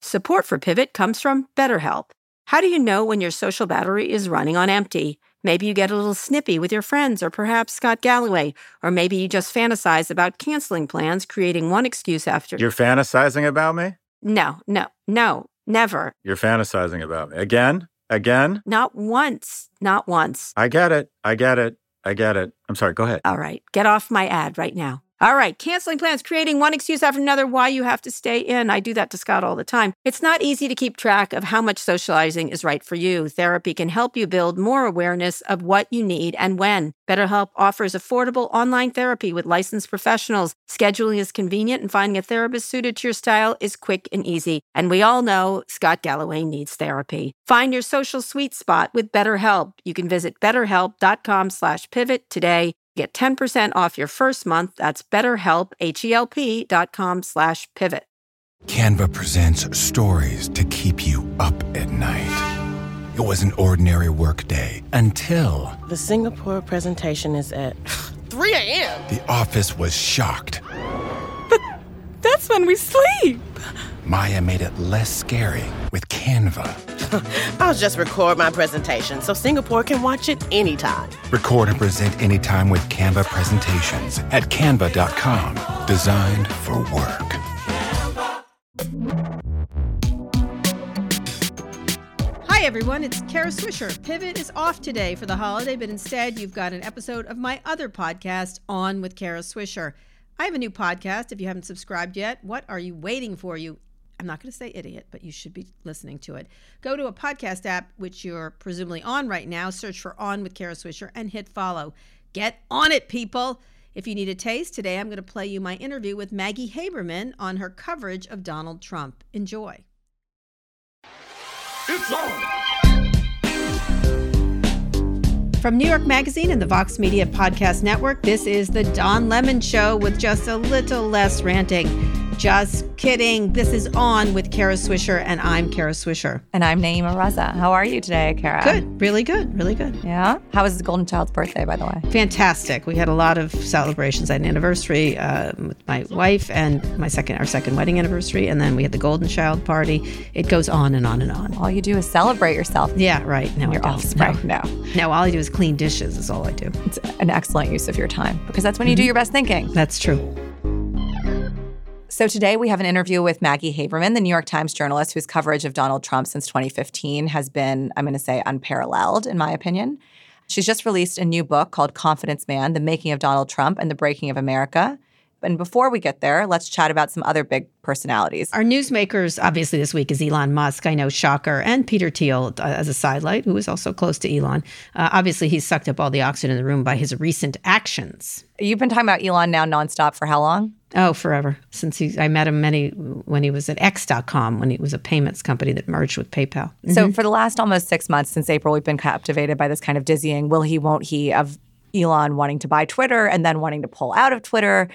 Support for Pivot comes from BetterHelp. How do you know when your social battery is running on empty? Maybe you get a little snippy with your friends or perhaps Scott Galloway, or maybe you just fantasize about canceling plans, creating one excuse after... You're fantasizing about me? No, never. You're fantasizing about me. Again? Not once. I get it. I'm sorry, go ahead. All right, get off my ad right now. All right, canceling plans, creating one excuse after another why you have to stay in. I do that to Scott all the time. It's not easy to keep track of how much socializing is right for you. Therapy can help you build more awareness of what you need and when. BetterHelp offers affordable online therapy with licensed professionals. Scheduling is convenient and finding a therapist suited to your style is quick and easy. And we all know Scott Galloway needs therapy. Find your social sweet spot with BetterHelp. You can visit betterhelp.com/pivot today. Get 10% off your first month. That's BetterHelp, HELP.com/pivot. Canva presents stories to keep you up at night. It was an ordinary workday until... The Singapore presentation is at 3 a.m. The office was shocked. But that's when we sleep. Maya made it less scary with Canva. I'll just record my presentation so Singapore can watch it anytime. Record and present anytime with Canva presentations at canva.com. Designed for work. Hi, everyone. It's Kara Swisher. Pivot is off today for the holiday, but instead you've got an episode of my other podcast, On with Kara Swisher. I have a new podcast. If you haven't subscribed yet, what are you waiting for? I'm not going to say idiot, but you should be listening to it. Go to a podcast app, which you're presumably on right now, search for On with Kara Swisher, and hit follow. Get on it, people. If you need a taste, today I'm going to play you my interview with Maggie Haberman on her coverage of Donald Trump. Enjoy. It's on! From New York Magazine and the Vox Media Podcast Network, this is The Don Lemon Show with just a little less ranting. Just kidding. This is On with Kara Swisher, and I'm Kara Swisher. And I'm Naima Raza. How are you today, Kara? Good. Really good. Really good. Yeah? How was the Golden Child's birthday, by the way? Fantastic. We had a lot of celebrations. I had an anniversary with my wife and our second wedding anniversary, and then we had the Golden Child party. It goes on and on and on. All you do is celebrate yourself. Yeah, right. No, your offspring. No, all I do is clean dishes is all I do. It's an excellent use of your time because that's when you do your best thinking. That's true. So today we have an interview with Maggie Haberman, the New York Times journalist whose coverage of Donald Trump since 2015 has been, I'm going to say, unparalleled, in my opinion. She's just released a new book called Confidence Man, The Making of Donald Trump and the Breaking of America. And before we get there, let's chat about some other big personalities. Our newsmakers, obviously, this week is Elon Musk. I know, shocker. And Peter Thiel as a sidelight, who is also close to Elon. Obviously, he's sucked up all the oxygen in the room by his recent actions. You've been talking about Elon now nonstop for how long? Oh, forever. Since I met him when he was at X.com, when it was a payments company that merged with PayPal. Mm-hmm. So for the last almost 6 months since April, we've been captivated by this kind of dizzying will he, won't he of Elon wanting to buy Twitter and then wanting to pull out of Twitter.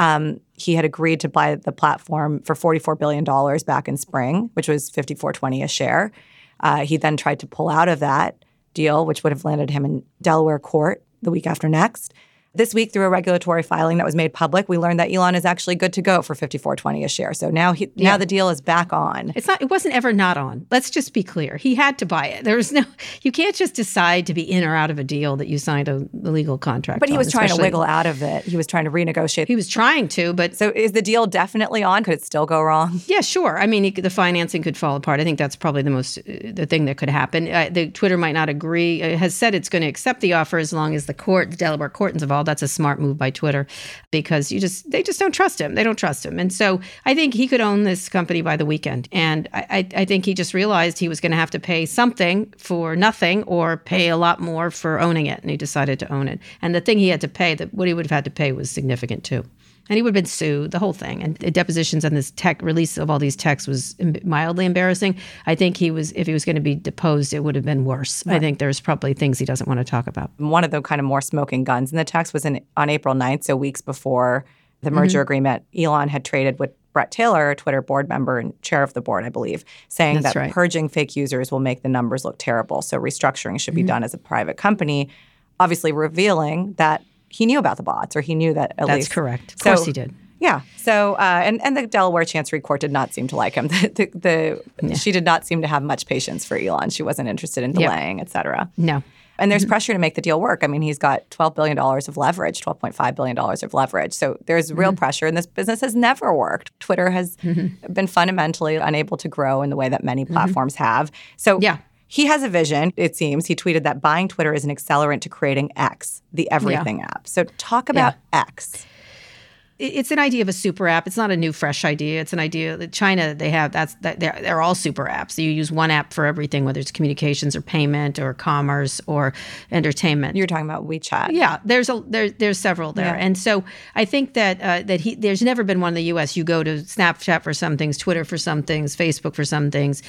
He had agreed to buy the platform for $44 billion back in spring, which was $54.20 a share. He then tried to pull out of that deal, which would have landed him in Delaware court the week after next. This week, through a regulatory filing that was made public, we learned that Elon is actually good to go for $54.20 a share. So now the deal is back on. It wasn't ever not on. Let's just be clear. He had to buy it. You can't just decide to be in or out of a deal that you signed a legal contract But he was trying to especially. wiggle out of it. He was trying to renegotiate. He was trying to, but... So is the deal definitely on? Could it still go wrong? Yeah, sure. I mean, the financing could fall apart. I think that's probably the thing that could happen. The Twitter might not agree. It has said it's going to accept the offer as long as the Delaware court is involved. That's a smart move by Twitter because they just don't trust him. They don't trust him. And so I think he could own this company by the weekend. And I think he just realized he was going to have to pay something for nothing or pay a lot more for owning it. And he decided to own it. And the thing he had to pay, what he would have had to pay was significant too. And he would have been sued, the whole thing. And the depositions on this release of all these texts was mildly embarrassing. I think if he was going to be deposed, it would have been worse. Right. I think there's probably things he doesn't want to talk about. One of the kind of more smoking guns in the text was on April 9th, so weeks before the merger agreement. Elon had traded with Brett Taylor, a Twitter board member and chair of the board, I believe, saying That's that right. purging fake users will make the numbers look terrible. So restructuring should be done as a private company, obviously revealing that he knew about the bots, or he knew that at least. That's correct. Of course he did. Yeah. So, and the Delaware Chancery Court did not seem to like him. She did not seem to have much patience for Elon. She wasn't interested in delaying, et cetera. No. And there's pressure to make the deal work. I mean, he's got $12 billion of leverage, $12.5 billion of leverage. So there's real pressure, and this business has never worked. Twitter has been fundamentally unable to grow in the way that many platforms have. So he has a vision, it seems. He tweeted that buying Twitter is an accelerant to creating X, the everything app. So talk about X. It's an idea of a super app. It's not a new, fresh idea. It's an idea that China, they're all super apps. You use one app for everything, whether it's communications or payment or commerce or entertainment. You're talking about WeChat. Yeah, there's several there. And so I think that there's never been one in the U.S. You go to Snapchat for some things, Twitter for some things, Facebook for some things,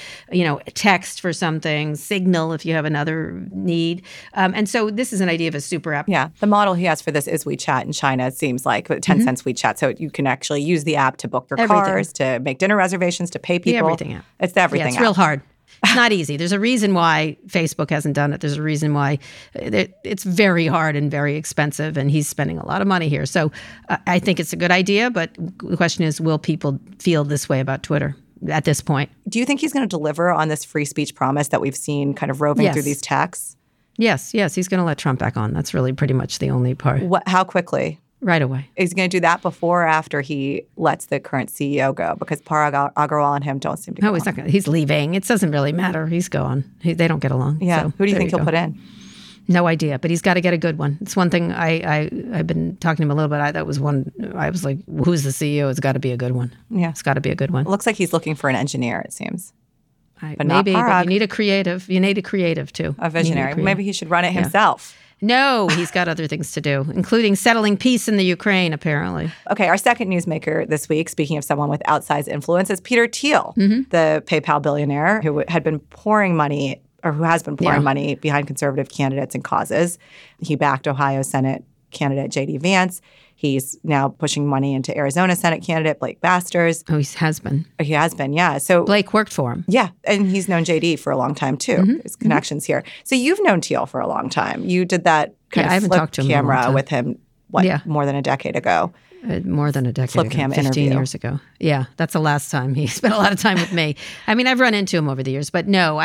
text for some things, Signal if you have another need. And so this is an idea of a super app. Yeah, the model he has for this is WeChat in China, it seems like, 10 cents WeChat. So you can actually use the app to book your cars, to make dinner reservations, to pay people. The everything app. It's the everything app. It's real hard. It's not easy. There's a reason why Facebook hasn't done it. There's a reason why it's very hard and very expensive, and he's spending a lot of money here. So I think it's a good idea, but the question is, will people feel this way about Twitter at this point? Do you think he's going to deliver on this free speech promise that we've seen kind of roving through these texts? Yes, he's going to let Trump back on. That's really pretty much the only part. How quickly? Right away. Is he going to do that before or after he lets the current CEO go? Because Parag Agrawal and him don't seem to go. No, he's not going to. He's leaving. It doesn't really matter. He's gone. They don't get along. Yeah. So who do you think he'll put in? No idea, but he's got to get a good one. It's one thing I've been talking to him a little bit. That was one. I was like, who's the CEO? It's got to be a good one. Yeah. It's got to be a good one. It looks like he's looking for an engineer, it seems. But maybe, but you need a creative. You need a creative, too. A visionary. Maybe he should run it himself. No, he's got other things to do, including settling peace in the Ukraine, apparently. Okay, our second newsmaker this week, speaking of someone with outsized influence, is Peter Thiel, the PayPal billionaire who had been pouring money, or who has been pouring money behind conservative candidates and causes. He backed Ohio Senate candidate J.D. Vance. He's now pushing money into Arizona Senate candidate Blake Basters. Oh, he has been. He has been, yeah. So Blake worked for him. Yeah, and he's known JD for a long time, too. His connections here. So you've known Thiel for a long time. You did that kind of flip camera with him, more than a decade ago? More than a decade flip ago. cam 15 interview. Years ago. Yeah, that's the last time he spent a lot of time with me. I mean, I've run into him over the years, but no,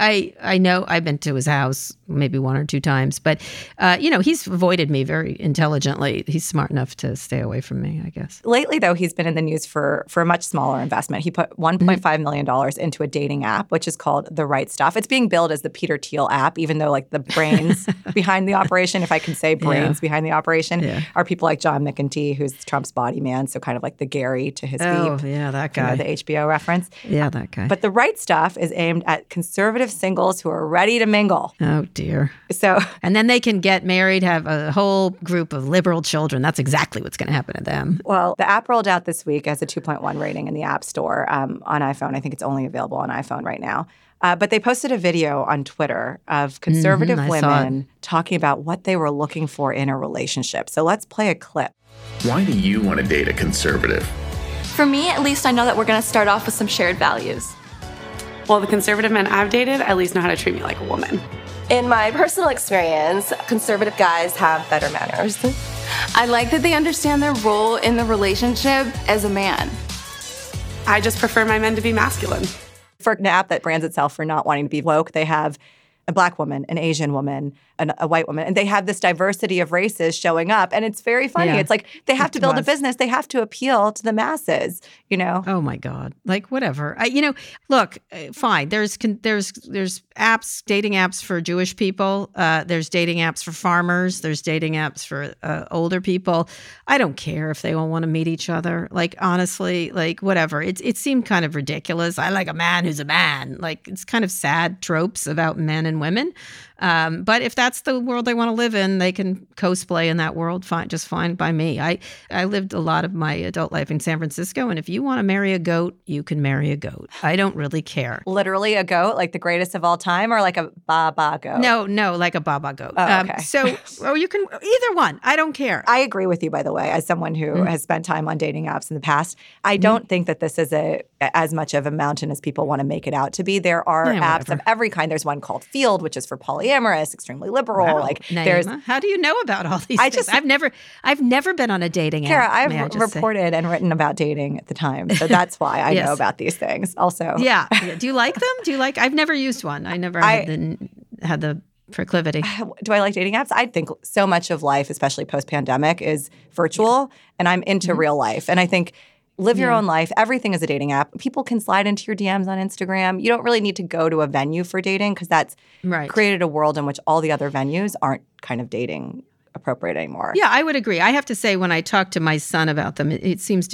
I know I've been to his house maybe one or two times, but he's avoided me very intelligently. He's smart enough to stay away from me, I guess. Lately, though, he's been in the news for a much smaller investment. He put $1.5 million into a dating app, which is called The Right Stuff. It's being billed as the Peter Thiel app, even though like the brains behind the operation, if I can say brains behind the operation, are people like John McEntee, who's Trump's body man, so kind of like the Gary to his Veep. Oh, yeah, that guy. The HBO reference. Yeah, that guy. But The Right Stuff is aimed at conservative singles who are ready to mingle. Oh, dear. So, and then they can get married, have a whole group of liberal children. That's exactly what's going to happen to them. Well, the app rolled out this week as a 2.1 rating in the App Store on iPhone. I think it's only available on iPhone right now. But they posted a video on Twitter of conservative women talking about what they were looking for in a relationship. So let's play a clip. Why do you want to date a conservative? For me, at least I know that we're going to start off with some shared values. Well, the conservative men I've dated at least know how to treat me like a woman. In my personal experience, conservative guys have better manners. I like that they understand their role in the relationship as a man. I just prefer my men to be masculine. For an app that brands itself for not wanting to be woke, they have a Black woman, an Asian woman, a white woman. And they have this diversity of races showing up. And it's very funny. Yeah. It's like they have to build a business. They have to appeal to the masses, Oh, my God. Like, whatever. Look, fine. There's apps, dating apps for Jewish people. There's dating apps for farmers. There's dating apps for older people. I don't care if they all want to meet each other. Like, honestly, like, whatever. It seemed kind of ridiculous. I like a man who's a man. Like, it's kind of sad tropes about men and women. But if that's the world they want to live in, they can cosplay in that world just fine by me. I lived a lot of my adult life in San Francisco, and if you want to marry a goat, you can marry a goat. I don't really care. Literally a goat, like the greatest of all time, or like a baba goat? No, like a baba goat. Oh, okay. You can either one. I don't care. I agree with you, by the way, as someone who has spent time on dating apps in the past. I don't think that this is as much of a mountain as people want to make it out to be. There are apps of every kind. There's one called Field, which is for polyamorous, extremely liberal. Wow, Like Naima, there's. how do you know about all these things? I've never been on a dating app. Kara, I've reported and written about dating at the time, so that's why I know about these things. Also, yeah. Do you like them? I've never used one. I never had the proclivity. Do I like dating apps? I think so much of life, especially post-pandemic, is virtual, and I'm into real life. And I think live your own life. Everything is a dating app. People can slide into your DMs on Instagram. You don't really need to go to a venue for dating because that's created a world in which all the other venues aren't kind of dating appropriate anymore. Yeah, I would agree. I have to say, when I talk to my son about them, he seems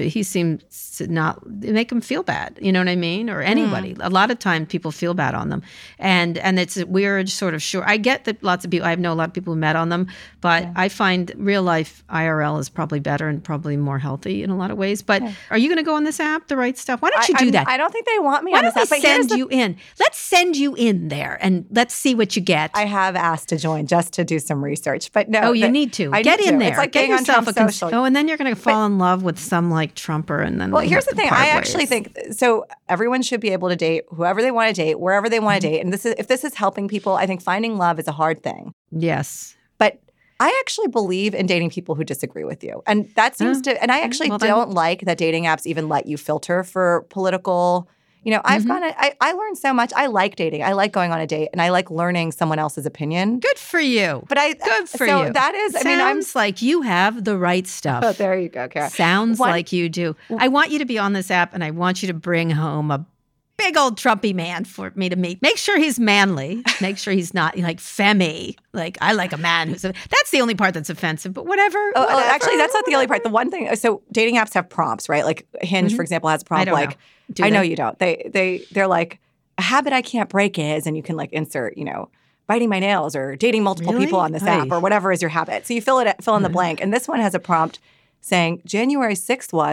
to not make him feel bad. You know what I mean? Or anybody. A lot of times people feel bad on them. And it's a weird sort of I get that lots of people, I know a lot of people who met on them, but I find real life IRL is probably better and probably more healthy in a lot of ways. But are you going to go on this app, The Right Stuff? Why don't you do that? I don't think they want me on this app. Why don't they send you in? Let's send you in there and let's see what you get. I have asked to join just to do some research, but no. Oh, you need to. Get in there. It's like get yourself on Trump social. and then you're going to fall in love with some like Trumper, and then. Well, here's the thing. I actually think so. Everyone should be able to date whoever they want to date, wherever they want to date, and if this is helping people, I think finding love is a hard thing. Yes, but I actually believe in dating people who disagree with you, and that seems to. And I actually don't like that dating apps even let you filter for political. You know, I've I learned so much. I like dating. I like going on a date, and I like learning someone else's opinion. Good for you. But good for so you. That is, Sounds like you have the right stuff. Oh, there you go, Kara. Sounds like you do. I want you to be on this app, and I want you to bring home a big old Trumpy man for me to meet. Make sure he's manly. Make sure he's not like femmy. Like I like a man who's. That's the only part that's offensive. But whatever. Actually, that's not the only part. The one thing. So dating apps have prompts, right? Like Hinge, for example, has a prompt like. I know you don't. They're like, a habit I can't break is, and you can like insert, biting my nails or dating multiple people on this app or whatever is your habit. So you fill in the blank. And this one has a prompt saying January 6th was ...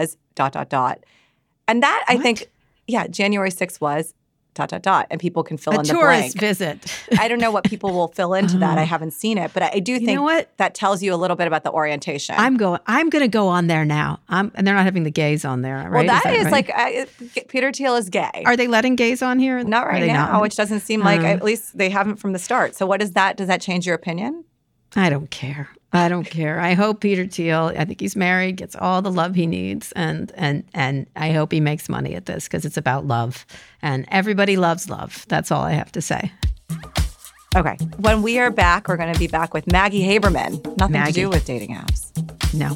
And that I think, January 6th was ... And people can fill in the blank. A tourist visit. I don't know what people will fill into that. I haven't seen it, but I do think that tells you a little bit about the orientation. I'm going to go on there now. And they're not having the gays on there, right? Well, that is right? Like Peter Thiel is gay. Are they letting gays on here? Not right now, which doesn't seem like at least they haven't from the start. So what is that? Does that change your opinion? I don't care. I hope Peter Thiel, I think he's married, gets all the love he needs. And I hope he makes money at this because it's about love. And everybody loves love. That's all I have to say. Okay. When we are back, we're going to be back with Maggie Haberman. Nothing to do with dating apps. No.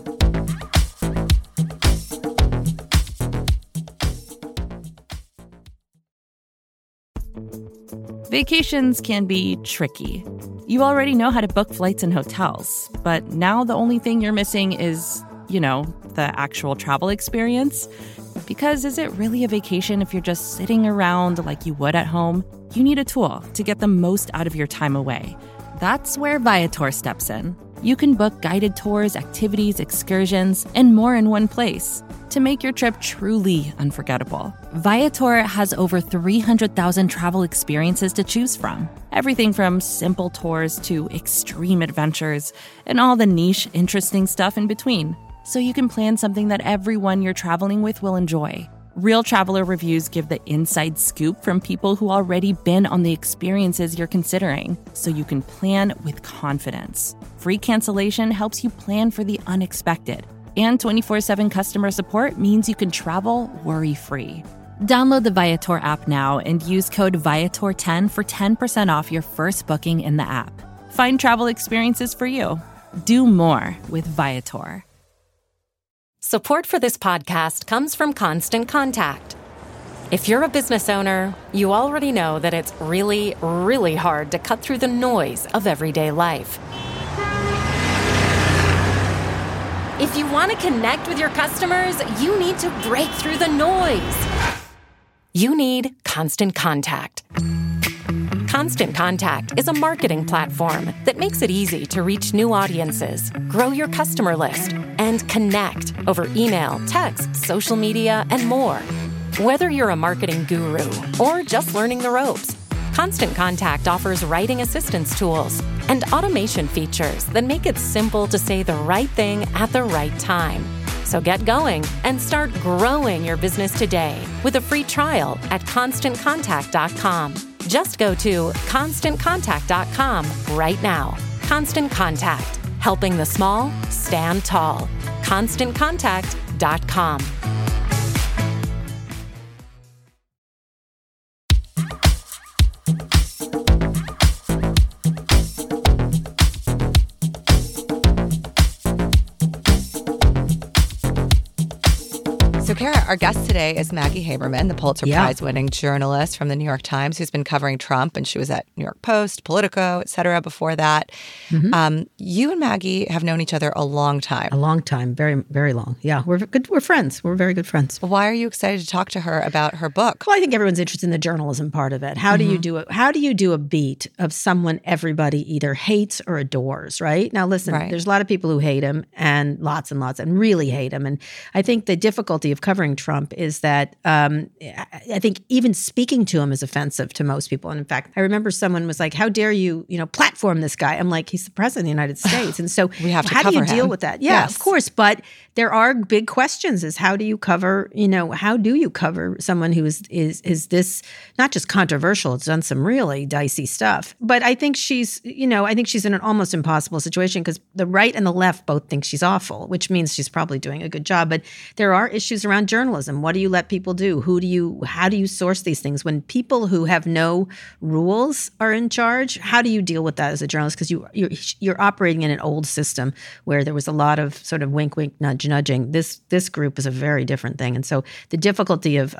Vacations can be tricky. You already know how to book flights and hotels, but now the only thing you're missing is, the actual travel experience. Because is it really a vacation if you're just sitting around like you would at home? You need a tool to get the most out of your time away. That's where Viator steps in. You can book guided tours, activities, excursions, and more in one place to make your trip truly unforgettable. Viator has over 300,000 travel experiences to choose from. Everything from simple tours to extreme adventures and all the niche, interesting stuff in between. So you can plan something that everyone you're traveling with will enjoy. Real traveler reviews give the inside scoop from people who already been on the experiences you're considering, so you can plan with confidence. Free cancellation helps you plan for the unexpected. And 24/7 customer support means you can travel worry-free. Download the Viator app now and use code Viator10 for 10% off your first booking in the app. Find travel experiences for you. Do more with Viator. Support for this podcast comes from Constant Contact. If you're a business owner, you already know that it's really, really hard to cut through the noise of everyday life. If you want to connect with your customers, you need to break through the noise. You need Constant Contact. Constant Contact is a marketing platform that makes it easy to reach new audiences, grow your customer list, and connect over email, text, social media, and more. Whether you're a marketing guru or just learning the ropes, Constant Contact offers writing assistance tools and automation features that make it simple to say the right thing at the right time. So get going and start growing your business today with a free trial at ConstantContact.com. Just go to ConstantContact.com right now. Constant Contact, helping the small stand tall. ConstantContact.com. So, Kara, our guest today is Maggie Haberman, the Pulitzer Prize-winning journalist from the New York Times, who's been covering Trump, and she was at New York Post, Politico, et cetera, before that. Mm-hmm. You and Maggie have known each other a long time. A long time, very, very long. Yeah, we're good. We're friends. We're very good friends. Why are you excited to talk to her about her book? Well, I think everyone's interested in the journalism part of it. How do you do it? How do you do a beat of someone everybody either hates or adores? Right now, listen. Right. There's a lot of people who hate him, and lots and really hate him. And I think the difficulty of covering Trump is that I think even speaking to him is offensive to most people. And in fact, I remember someone was like, "How dare you, platform this guy?" I'm like, "He's the president of the United States," and so we have to how do you cover deal him. with that? Yeah, Yes. of course, but there are big questions: is how do you cover? How do you cover someone who is this not just controversial? It's done some really dicey stuff. But I think she's in an almost impossible situation because the right and the left both think she's awful, which means she's probably doing a good job. But there are issues around journalism. What do you let people do? How do you source these things? When people who have no rules are in charge, how do you deal with that as a journalist? Because you're operating in an old system where there was a lot of sort of wink, wink, nudge, nudging. This group is a very different thing. And so the difficulty of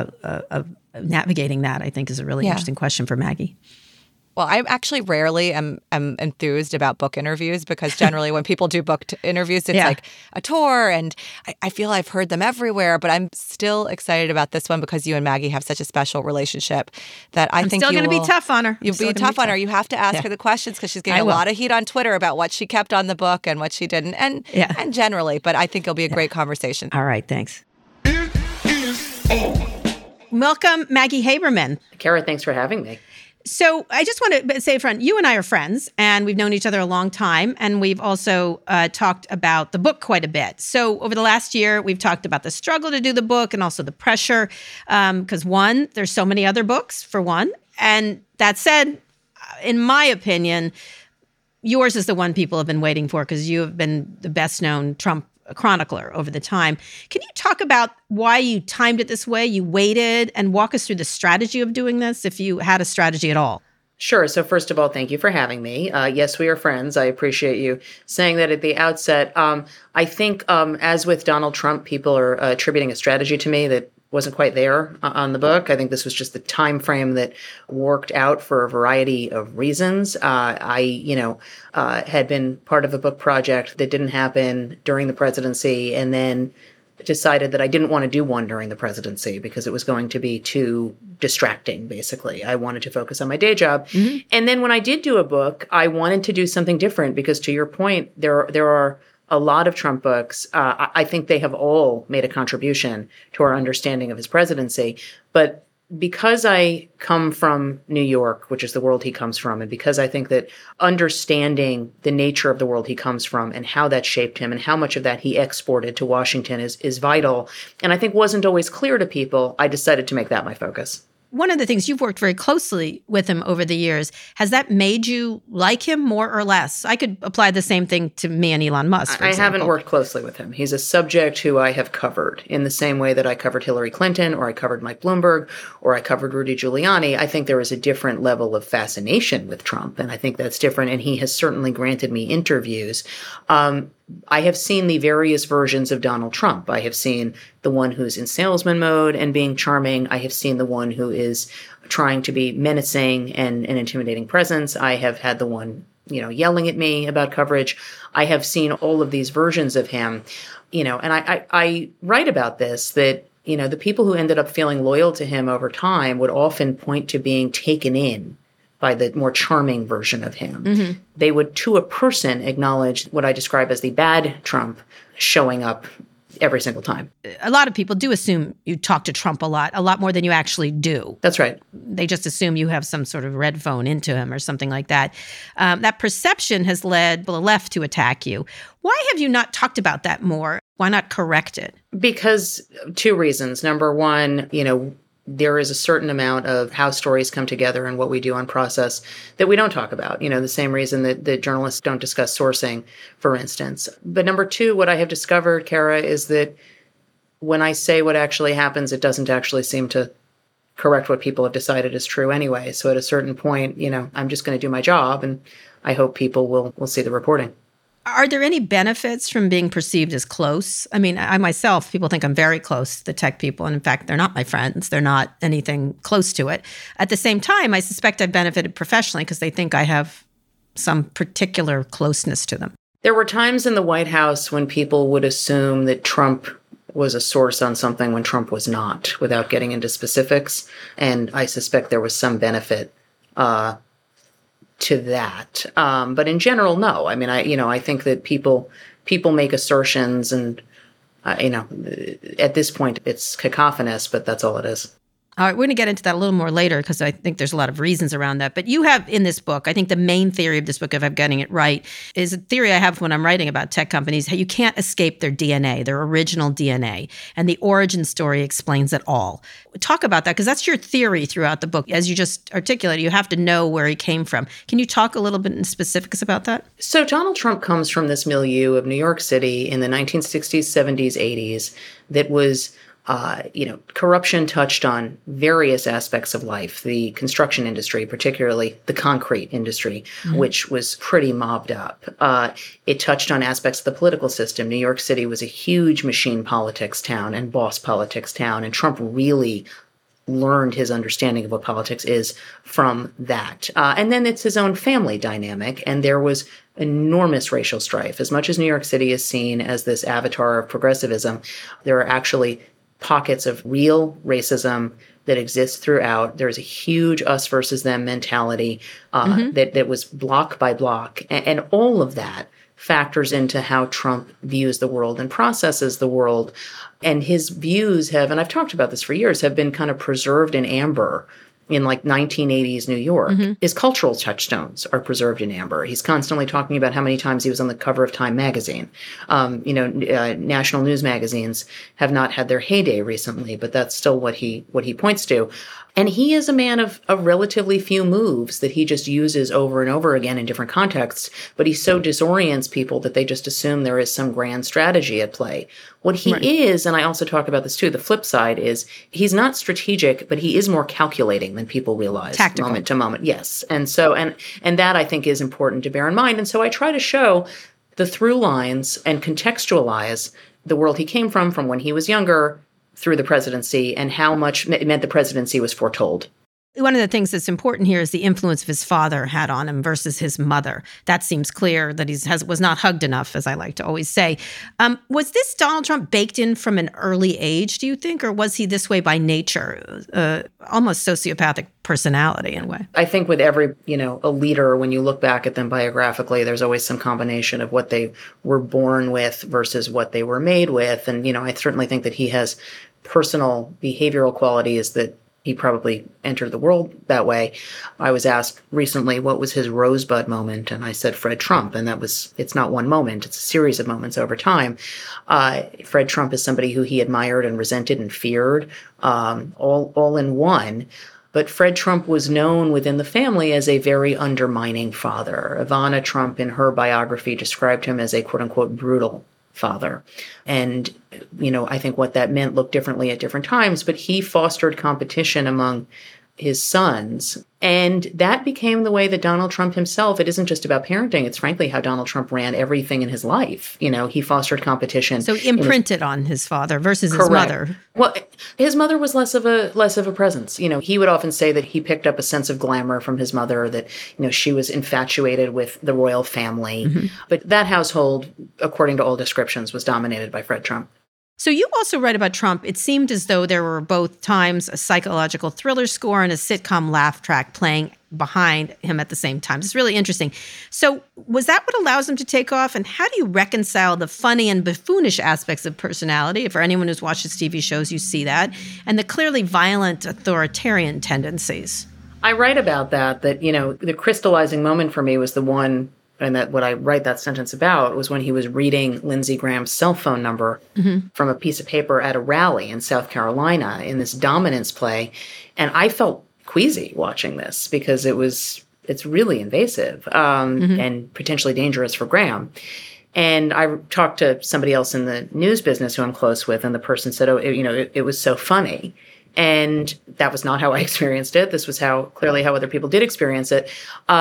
navigating that, I think, is a really interesting question for Maggie. Well, I actually rarely am enthused about book interviews because generally when people do book interviews, it's like a tour and I feel I've heard them everywhere, but I'm still excited about this one because you and Maggie have such a special relationship that I think still going to be tough on her. You'll be tough on her. You have to ask her the questions because she's getting a lot of heat on Twitter about what she kept on the book and what she didn't and generally, but I think it'll be a great conversation. All right, thanks. Welcome, Maggie Haberman. Kara, thanks for having me. So I just want to say up front, you and I are friends, and we've known each other a long time, and we've also talked about the book quite a bit. So over the last year, we've talked about the struggle to do the book and also the pressure, because one, there's so many other books, for one. And that said, in my opinion, yours is the one people have been waiting for because you have been the best-known Trump chronicler over the time. Can you talk about why you timed it this way? You waited and walk us through the strategy of doing this, if you had a strategy at all. Sure. So first of all, thank you for having me. Yes, we are friends. I appreciate you saying that at the outset. I think as with Donald Trump, people are attributing a strategy to me that wasn't quite there on the book. I think this was just the time frame that worked out for a variety of reasons. I had been part of a book project that didn't happen during the presidency and then decided that I didn't want to do one during the presidency because it was going to be too distracting, basically. I wanted to focus on my day job. Mm-hmm. And then when I did do a book, I wanted to do something different because, to your point, there are a lot of Trump books. I think they have all made a contribution to our understanding of his presidency. But because I come from New York, which is the world he comes from, and because I think that understanding the nature of the world he comes from and how that shaped him and how much of that he exported to Washington is vital, and I think wasn't always clear to people, I decided to make that my focus. One of the things, you've worked very closely with him over the years. Has that made you like him more or less? I could apply the same thing to me and Elon Musk, for example. I haven't worked closely with him. He's a subject who I have covered in the same way that I covered Hillary Clinton or I covered Mike Bloomberg or I covered Rudy Giuliani. I think there is a different level of fascination with Trump, and I think that's different, and he has certainly granted me interviews. I have seen the various versions of Donald Trump. I have seen the one who's in salesman mode and being charming. I have seen the one who is trying to be menacing and an intimidating presence. I have had the one, yelling at me about coverage. I have seen all of these versions of him, and I write about this, that, the people who ended up feeling loyal to him over time would often point to being taken in by the more charming version of him. Mm-hmm. They would, to a person, acknowledge what I describe as the bad Trump showing up every single time. A lot of people do assume you talk to Trump a lot more than you actually do. That's right. They just assume you have some sort of red phone into him or something like that. That perception has led the left to attack you. Why have you not talked about that more? Why not correct it? Because two reasons. Number one, there is a certain amount of how stories come together and what we do on process that we don't talk about. The same reason that journalists don't discuss sourcing, for instance. But number two, what I have discovered, Kara, is that when I say what actually happens, it doesn't actually seem to correct what people have decided is true anyway. So at a certain point, I'm just going to do my job, and I hope people will see the reporting. Are there any benefits from being perceived as close? I mean, I myself, people think I'm very close to the tech people. And in fact, they're not my friends. They're not anything close to it. At the same time, I suspect I've benefited professionally because they think I have some particular closeness to them. There were times in the White House when people would assume that Trump was a source on something when Trump was not, without getting into specifics. And I suspect there was some benefit to that. But in general, no. I mean, I think that people make assertions and, at this point it's cacophonous, but that's all it is. All right, we're going to get into that a little more later because I think there's a lot of reasons around that. But you have in this book, I think the main theory of this book, if I'm getting it right, is a theory I have when I'm writing about tech companies, how you can't escape their DNA, their original DNA. And the origin story explains it all. Talk about that because that's your theory throughout the book. As you just articulated, you have to know where he came from. Can you talk a little bit in specifics about that? So Donald Trump comes from this milieu of New York City in the 1960s, 70s, 80s that was corruption touched on various aspects of life, the construction industry, particularly the concrete industry, which was pretty mobbed up. It touched on aspects of the political system. New York City was a huge machine politics town and boss politics town, and Trump really learned his understanding of what politics is from that. And then it's his own family dynamic, and there was enormous racial strife. As much as New York City is seen as this avatar of progressivism, there are actually pockets of real racism that exists throughout. There's a huge us versus them mentality that was block by block. And all of that factors into how Trump views the world and processes the world. And his views have, and I've talked about this for years, have been kind of preserved in amber in like 1980s New York. His cultural touchstones are preserved in amber. He's constantly talking about how many times he was on the cover of Time magazine. National news magazines have not had their heyday recently, but that's still what he points to. And he is a man of relatively few moves that he just uses over and over again in different contexts, but he so disorients people that they just assume there is some grand strategy at play. What he is, and I also talk about this too, the flip side is he's not strategic, but he is more calculating than people realize. Tactical. Moment to moment. Yes. And so, and that I think is important to bear in mind. And so I try to show the through lines and contextualize the world he came from when he was younger through the presidency and how much it meant the presidency was foretold. One of the things that's important here is the influence of his father had on him versus his mother. That seems clear that he was not hugged enough, as I like to always say. Was this Donald Trump baked in from an early age, do you think, or was he this way by nature? Almost sociopathic personality in a way. I think with every, a leader, when you look back at them biographically, there's always some combination of what they were born with versus what they were made with. And, I certainly think that he has personal behavioral qualities that he probably entered the world that way. I was asked recently what was his rosebud moment, and I said Fred Trump, and it's not one moment, it's a series of moments over time. Fred Trump is somebody who he admired and resented and feared, all in one. But Fred Trump was known within the family as a very undermining father. Ivana Trump, in her biography, described him as a quote-unquote brutal father. And, I think what that meant looked differently at different times, but he fostered competition among his sons. And that became the way that Donald Trump himself, it isn't just about parenting, it's frankly how Donald Trump ran everything in his life. He fostered competition. So imprinted on his father versus his mother. Well, his mother was less of a presence. He would often say that he picked up a sense of glamour from his mother, that, she was infatuated with the royal family. But that household, according to all descriptions, was dominated by Fred Trump. So you also write about Trump. It seemed as though there were both times a psychological thriller score and a sitcom laugh track playing behind him at the same time. It's really interesting. So was that what allows him to take off? And how do you reconcile the funny and buffoonish aspects of personality? For anyone who's watched his TV shows, you see that. And the clearly violent authoritarian tendencies. I write about that, the crystallizing moment for me was the one, and that what I write that sentence about was when he was reading Lindsey Graham's cell phone number from a piece of paper at a rally in South Carolina in this dominance play. And I felt queasy watching this because it's really invasive and potentially dangerous for Graham. And I talked to somebody else in the news business who I'm close with, and the person said, it was so funny. And that was not how I experienced it. This was clearly how other people did experience it.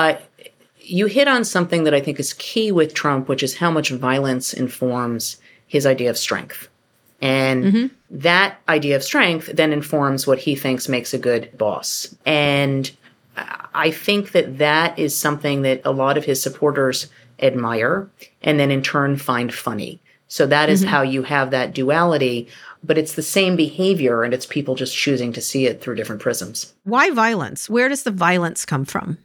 You hit on something that I think is key with Trump, which is how much violence informs his idea of strength. And that idea of strength then informs what he thinks makes a good boss. And I think that is something that a lot of his supporters admire and then in turn find funny. So that is how you have that duality. But it's the same behavior, and it's people just choosing to see it through different prisms. Why violence? Where does the violence come from?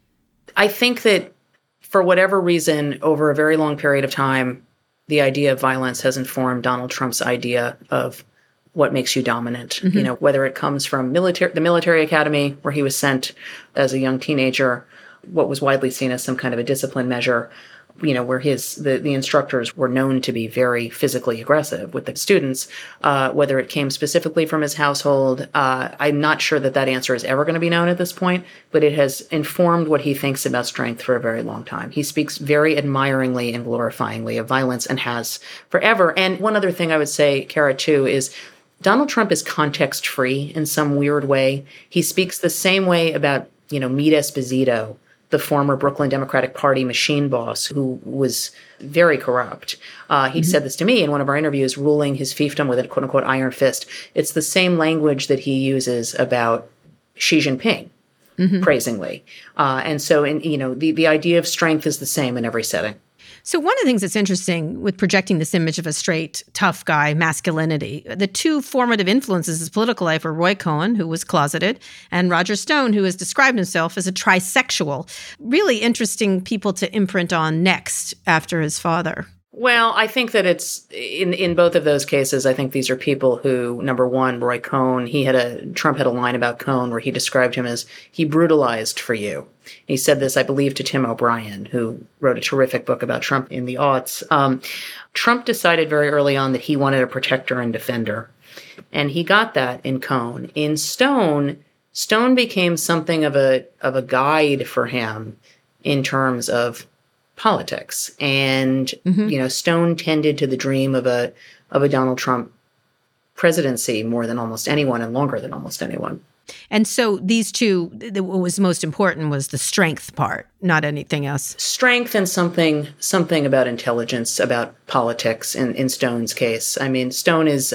I think that for whatever reason, over a very long period of time, the idea of violence has informed Donald Trump's idea of what makes you dominant. Whether it comes from the military academy, where he was sent as a young teenager, what was widely seen as some kind of a discipline measure, where the instructors were known to be very physically aggressive with the students, whether it came specifically from his household. I'm not sure that answer is ever going to be known at this point, but it has informed what he thinks about strength for a very long time. He speaks very admiringly and glorifyingly of violence and has forever. And one other thing I would say, Kara, too, is Donald Trump is context-free in some weird way. He speaks the same way about, Meade Esposito, the former Brooklyn Democratic Party machine boss who was very corrupt. He said this to me in one of our interviews, ruling his fiefdom with a quote-unquote iron fist. It's the same language that he uses about Xi Jinping, praisingly. And so, the idea of strength is the same in every setting. So one of the things that's interesting with projecting this image of a straight, tough guy, masculinity, the two formative influences in his political life are Roy Cohn, who was closeted, and Roger Stone, who has described himself as a trisexual. Really interesting people to imprint on next after his father. Well, I think that it's in both of those cases, I think these are people who, number one, Roy Cohn, Trump had a line about Cohn where he described him as, he brutalized for you. He said this, I believe, to Tim O'Brien, who wrote a terrific book about Trump in the aughts. Trump decided very early on that he wanted a protector and defender. And he got that in Cohn. In Stone became something of a guide for him in terms of politics. And, Stone tended to the dream of a Donald Trump presidency more than almost anyone and longer than almost anyone. And so these two, what was most important was the strength part, not anything else. Strength and something about intelligence, about politics in Stone's case. I mean, Stone is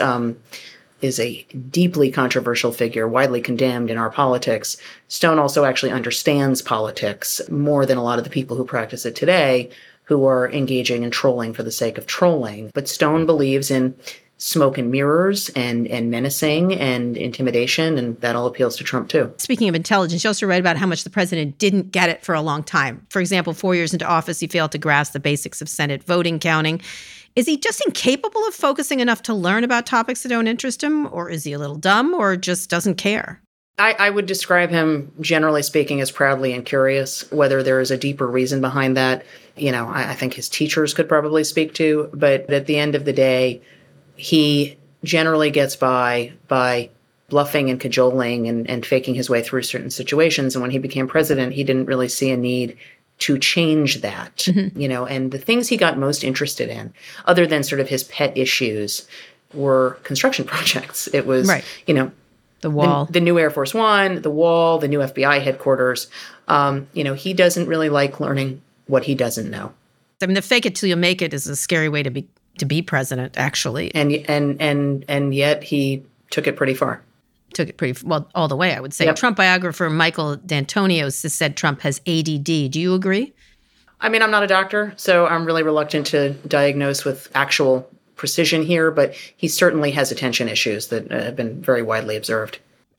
a deeply controversial figure, widely condemned in our politics. Stone also actually understands politics more than a lot of the people who practice it today, who are engaging in trolling for the sake of trolling. But Stone believes in smoke and mirrors and menacing and intimidation, and that all appeals to Trump too. Speaking of intelligence, you also write about how much the president didn't get it for a long time. For example, 4 years into office, he failed to grasp the basics of Senate voting counting. Is he just incapable of focusing enough to learn about topics that don't interest him, or is he a little dumb, or just doesn't care? I would describe him, generally speaking, as proudly incurious. Whether there is a deeper reason behind that, I think his teachers could probably speak to. But at the end of the day, he generally gets by bluffing and cajoling and faking his way through certain situations. And when he became president, he didn't really see a need to change that, and the things he got most interested in, other than sort of his pet issues, were construction projects. It was, the wall, the new Air Force One, the wall, the new FBI headquarters. He doesn't really like learning what he doesn't know. I mean, the fake it till you make it is a scary way to be president, actually. And yet he took it pretty far. Took it pretty well all the way, I would say. Yep. Trump biographer Michael D'Antonio has said Trump has ADD. Do you agree? I mean, I'm not a doctor, so I'm really reluctant to diagnose with actual precision here, but he certainly has attention issues that have been very widely observed.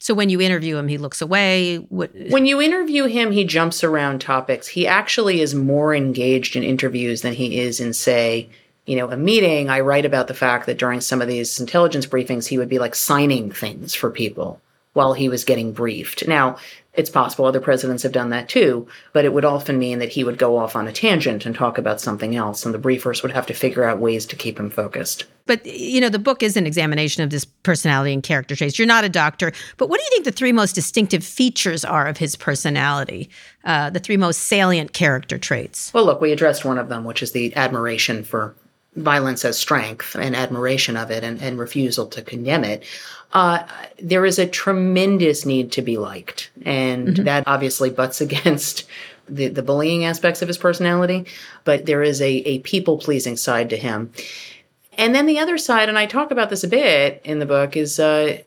So when you interview him, he looks away. When you interview him, he jumps around topics. He actually is more engaged in interviews than he is in, say, a meeting. I write about the fact that during some of these intelligence briefings, he would be like signing things for people while he was getting briefed. Now, it's possible other presidents have done that too, but it would often mean that he would go off on a tangent and talk about something else, and the briefers would have to figure out ways to keep him focused. But, the book is an examination of this personality and character traits. You're not a doctor, but what do you think the three most distinctive features are of his personality, the three most salient character traits? Well, look, we addressed one of them, which is the admiration for violence as strength and admiration of it and refusal to condemn it. There is a tremendous need to be liked, and that obviously butts against the bullying aspects of his personality, but there is a people-pleasing side to him. And then the other side, and I talk about this a bit in the book, is this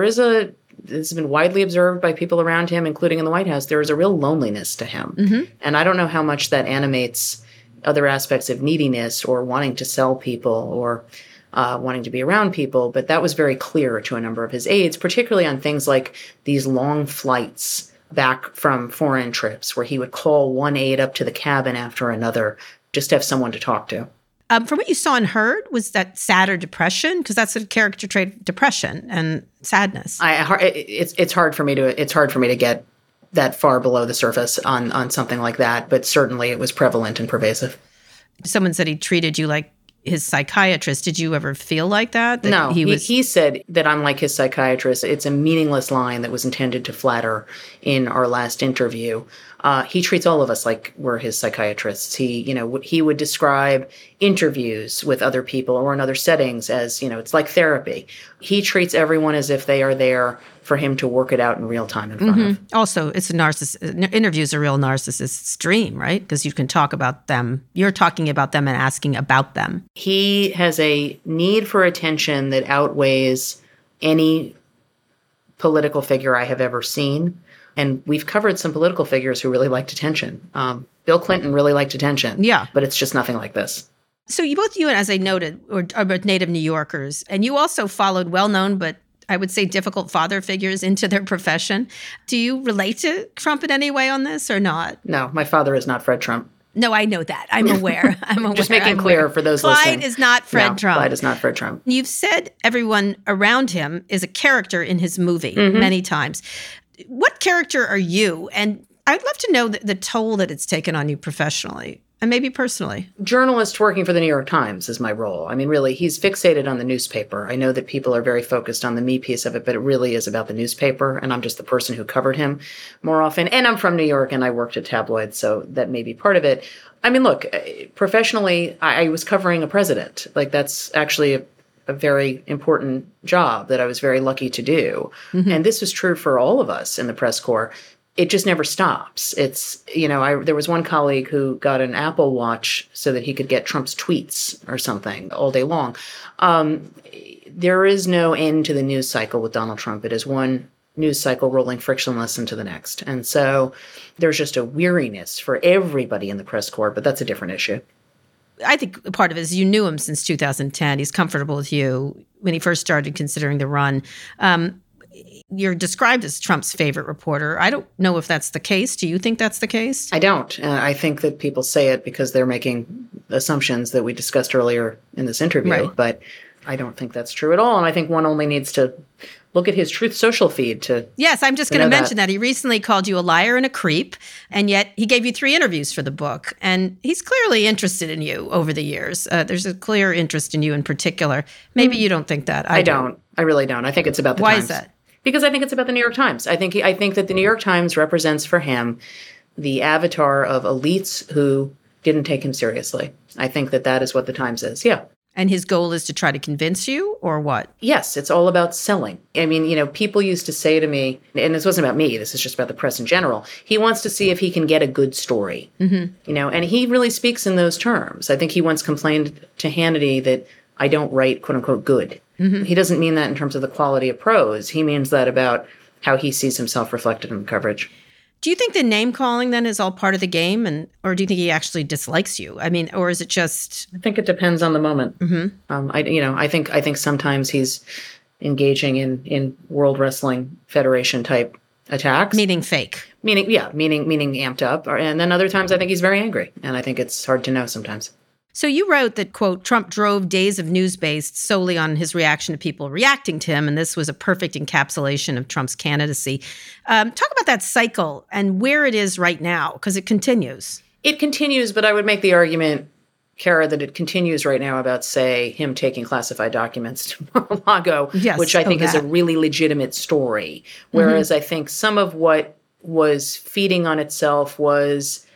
has been widely observed by people around him, including in the White House, there is a real loneliness to him. And I don't know how much that animates other aspects of neediness or wanting to sell people or wanting to be around people, but that was very clear to a number of his aides, particularly on things like these long flights back from foreign trips where he would call one aide up to the cabin after another just to have someone to talk to. From what you saw and heard, was that sad or depression? Because that's a character trait, depression and sadness. It's hard for me to get that far below the surface on something like that, but certainly it was prevalent and pervasive. Someone said he treated you like his psychiatrist. Did you ever feel like that? No, he said that I'm like his psychiatrist. It's a meaningless line that was intended to flatter in our last interview. He treats all of us like we're his psychiatrists. He would describe interviews with other people or in other settings as, it's like therapy. He treats everyone as if they are there for him to work it out in real time in front of. Also, it's a narcissist. Interviews a real narcissist's dream, right? Because you can talk about them. You're talking about them and asking about them. He has a need for attention that outweighs any political figure I have ever seen. And we've covered some political figures who really liked attention. Bill Clinton really liked attention. Yeah. But it's just nothing like this. So you and as I noted, are both native New Yorkers. And you also followed well-known, but I would say difficult father figures into their profession. Do you relate to Trump in any way on this or not? No, my father is not Fred Trump. No, I know that. I'm aware. Just making clear for those listening. Clyde is not Fred Trump. Clyde is not Fred Trump. You've said everyone around him is a character in his movie many times. What character are you? And I'd love to know the toll that it's taken on you professionally and maybe personally. Journalist working for the New York Times is my role. I mean, really, he's fixated on the newspaper. I know that people are very focused on the me piece of it, but it really is about the newspaper. And I'm just the person who covered him more often. And I'm from New York and I worked at tabloids, so that may be part of it. I mean, look, professionally, I was covering a president. Like, that's actually a very important job that I was very lucky to do. And this was true for all of us in the press corps. It just never stops. It's, there was one colleague who got an Apple Watch so that he could get Trump's tweets or something all day long. There is no end to the news cycle with Donald Trump. It is one news cycle rolling frictionless into the next. And so there's just a weariness for everybody in the press corps, but that's a different issue. I think part of it is you knew him since 2010. He's comfortable with you when he first started considering the run. You're described as Trump's favorite reporter. I don't know if that's the case. Do you think that's the case? I don't. I think that people say it because they're making assumptions that we discussed earlier in this interview. Right. But I don't think that's true at all. And I think one only needs to look at his Truth Social feed to. Yes, I'm just going to mention that. He recently called you a liar and a creep, and yet he gave you 3 interviews for the book. And he's clearly interested in you over the years. There's a clear interest in you in particular. Maybe you don't think that. I don't. I really don't. I think it's about the Why Times. Is that? Because I think it's about the New York Times. I think that the New York Times represents for him the avatar of elites who didn't take him seriously. I think that is what the Times is. Yeah. And his goal is to try to convince you, or what? Yes, it's all about selling. I mean, people used to say to me, and this wasn't about me, this is just about the press in general, he wants to see if he can get a good story. And he really speaks in those terms. I think he once complained to Hannity that I don't write, quote unquote, good. He doesn't mean that in terms of the quality of prose. He means that about how he sees himself reflected in the coverage. Do you think the name calling then is all part of the game, or do you think he actually dislikes you? I mean, or is it just? I think it depends on the moment. I think sometimes he's engaging in World Wrestling Federation type attacks. Meaning fake. Meaning amped up. And then other times I think he's very angry. And I think it's hard to know sometimes. So you wrote that, quote, Trump drove days of news based solely on his reaction to people reacting to him. And this was a perfect encapsulation of Trump's candidacy. Talk about that cycle and where it is right now, because it continues. It continues, but I would make the argument, Kara, that it continues right now about, say, him taking classified documents to Mar-a-Lago, which I think is a really legitimate story. Whereas I think some of what was feeding on itself was,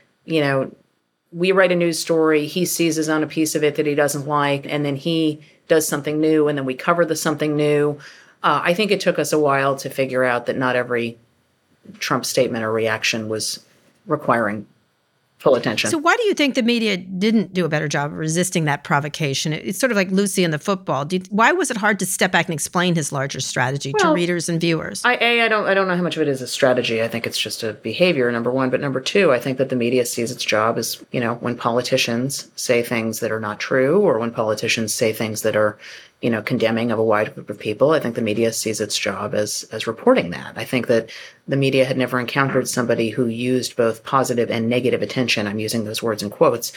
we write a news story, he seizes on a piece of it that he doesn't like, and then he does something new, and then we cover the something new. I think it took us a while to figure out that not every Trump statement or reaction was requiring full attention. So why do you think the media didn't do a better job of resisting that provocation? It's sort of like Lucy and the football. Why was it hard to step back and explain his larger strategy to readers and viewers? I don't know how much of it is a strategy. I think it's just a behavior, number one. But number two, I think that the media sees its job as, when politicians say things that are not true, or when politicians say things that are, condemning of a wide group of people. I think the media sees its job as reporting that. I think that the media had never encountered somebody who used both positive and negative attention, I'm using those words in quotes,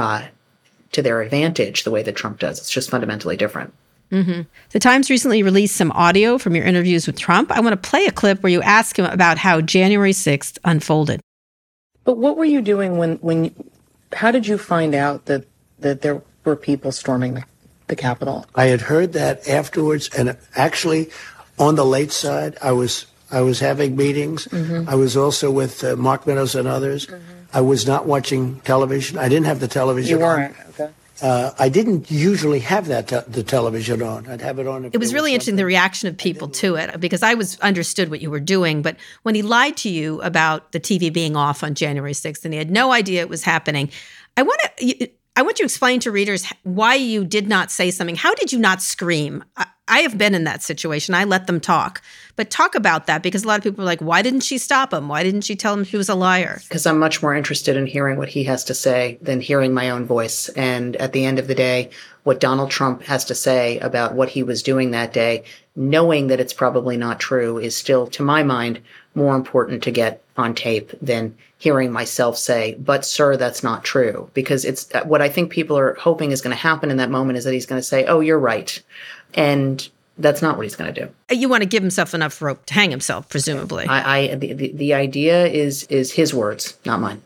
to their advantage the way that Trump does. It's just fundamentally different. Mm-hmm. The Times recently released some audio from your interviews with Trump. I want to play a clip where you ask him about how January 6th unfolded. But what were you doing how did you find out that there were people storming the Capitol? I had heard that afterwards, and actually on the late side, I was having meetings. Mm-hmm. I was also with Mark Meadows and others. Mm-hmm. I was not watching television. I didn't have the television on. You weren't, okay. I didn't usually have the television on. I'd have it on. It was really interesting, the reaction of people to it, because I understood what you were doing. But when he lied to you about the TV being off on January 6th and he had no idea it was happening, I want you to explain to readers why you did not say something. How did you not scream? I have been in that situation. I let them talk. But talk about that, because a lot of people are like, why didn't she stop him? Why didn't she tell him she was a liar? Because I'm much more interested in hearing what he has to say than hearing my own voice. And at the end of the day, what Donald Trump has to say about what he was doing that day, knowing that it's probably not true, is still, to my mind, more important to get on tape than hearing myself say, but sir, that's not true. Because it's what I think people are hoping is going to happen in that moment is that he's going to say, oh, you're right. And that's not what he's going to do. You want to give himself enough rope to hang himself, presumably. The idea is his words, not mine.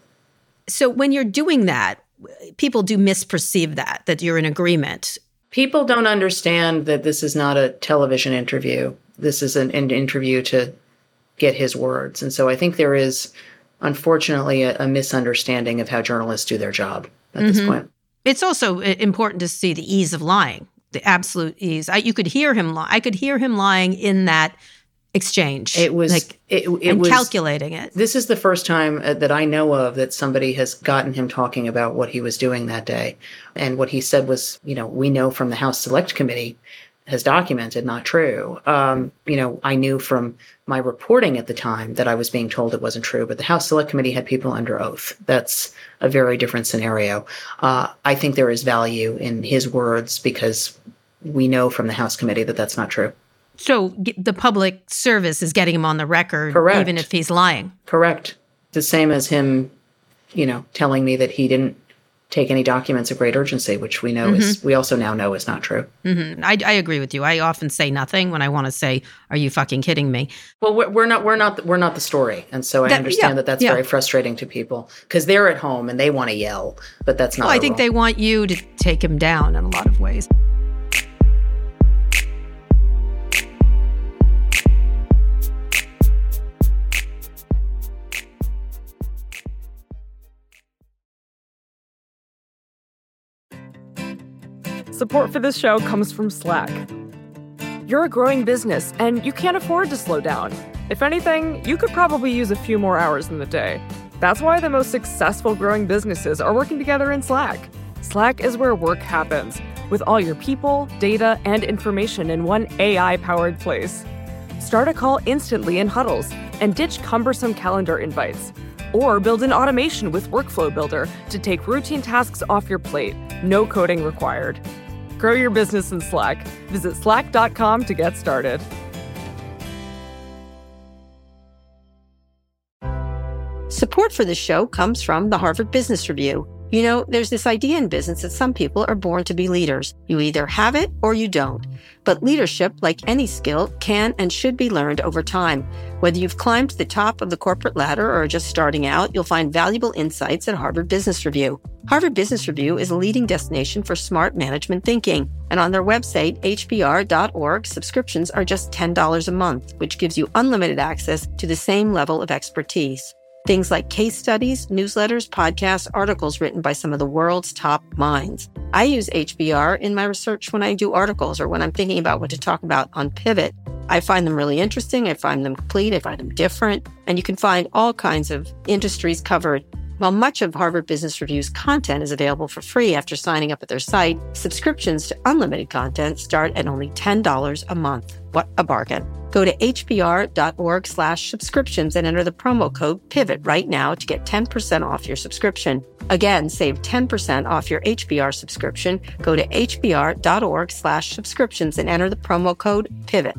So when you're doing that, people do misperceive that you're in agreement. People don't understand that this is not a television interview. This is an interview to get his words. And so I think there is, unfortunately, a misunderstanding of how journalists do their job at this point. It's also important to see the ease of lying, the absolute ease. You could hear him lie. I could hear him lying in that exchange. It was like it was calculating it. This is the first time that I know of that somebody has gotten him talking about what he was doing that day. And what he said was, we know from the House Select Committee has documented, not true. I knew from my reporting at the time that I was being told it wasn't true, but the House Select Committee had people under oath. That's a very different scenario. I think there is value in his words because we know from the House Committee that that's not true. So the public service is getting him on the record, correct, even if he's lying. Correct. The same as him, telling me that he didn't take any documents of great urgency, which we know we also now know is not true. Mm-hmm. I agree with you. I often say nothing when I want to say, "Are you fucking kidding me?" Well, we're not the story, and so I understand that's very frustrating to people because they're at home and they want to yell, but that's not. Well, I think they want you to take him down in a lot of ways. Support for this show comes from Slack. You're a growing business, and you can't afford to slow down. If anything, you could probably use a few more hours in the day. That's why the most successful growing businesses are working together in Slack. Slack is where work happens, with all your people, data, and information in one AI-powered place. Start a call instantly in huddles and ditch cumbersome calendar invites. Or build an automation with Workflow Builder to take routine tasks off your plate. No coding required. Grow your business in Slack. Visit slack.com to get started. Support for this show comes from the Harvard Business Review. You know, there's this idea in business that some people are born to be leaders. You either have it or you don't. But leadership, like any skill, can and should be learned over time. Whether you've climbed to the top of the corporate ladder or are just starting out, you'll find valuable insights at Harvard Business Review. Harvard Business Review is a leading destination for smart management thinking. And on their website, hbr.org, subscriptions are just $10 a month, which gives you unlimited access to the same level of expertise. Things like case studies, newsletters, podcasts, articles written by some of the world's top minds. I use HBR in my research when I do articles or when I'm thinking about what to talk about on Pivot. I find them really interesting. I find them complete. I find them different. And you can find all kinds of industries covered. While much of Harvard Business Review's content is available for free after signing up at their site, subscriptions to unlimited content start at only $10 a month. What a bargain. Go to hbr.org/subscriptions and enter the promo code PIVOT right now to get 10% off your subscription. Again, save 10% off your HBR subscription. Go to hbr.org/subscriptions and enter the promo code PIVOT.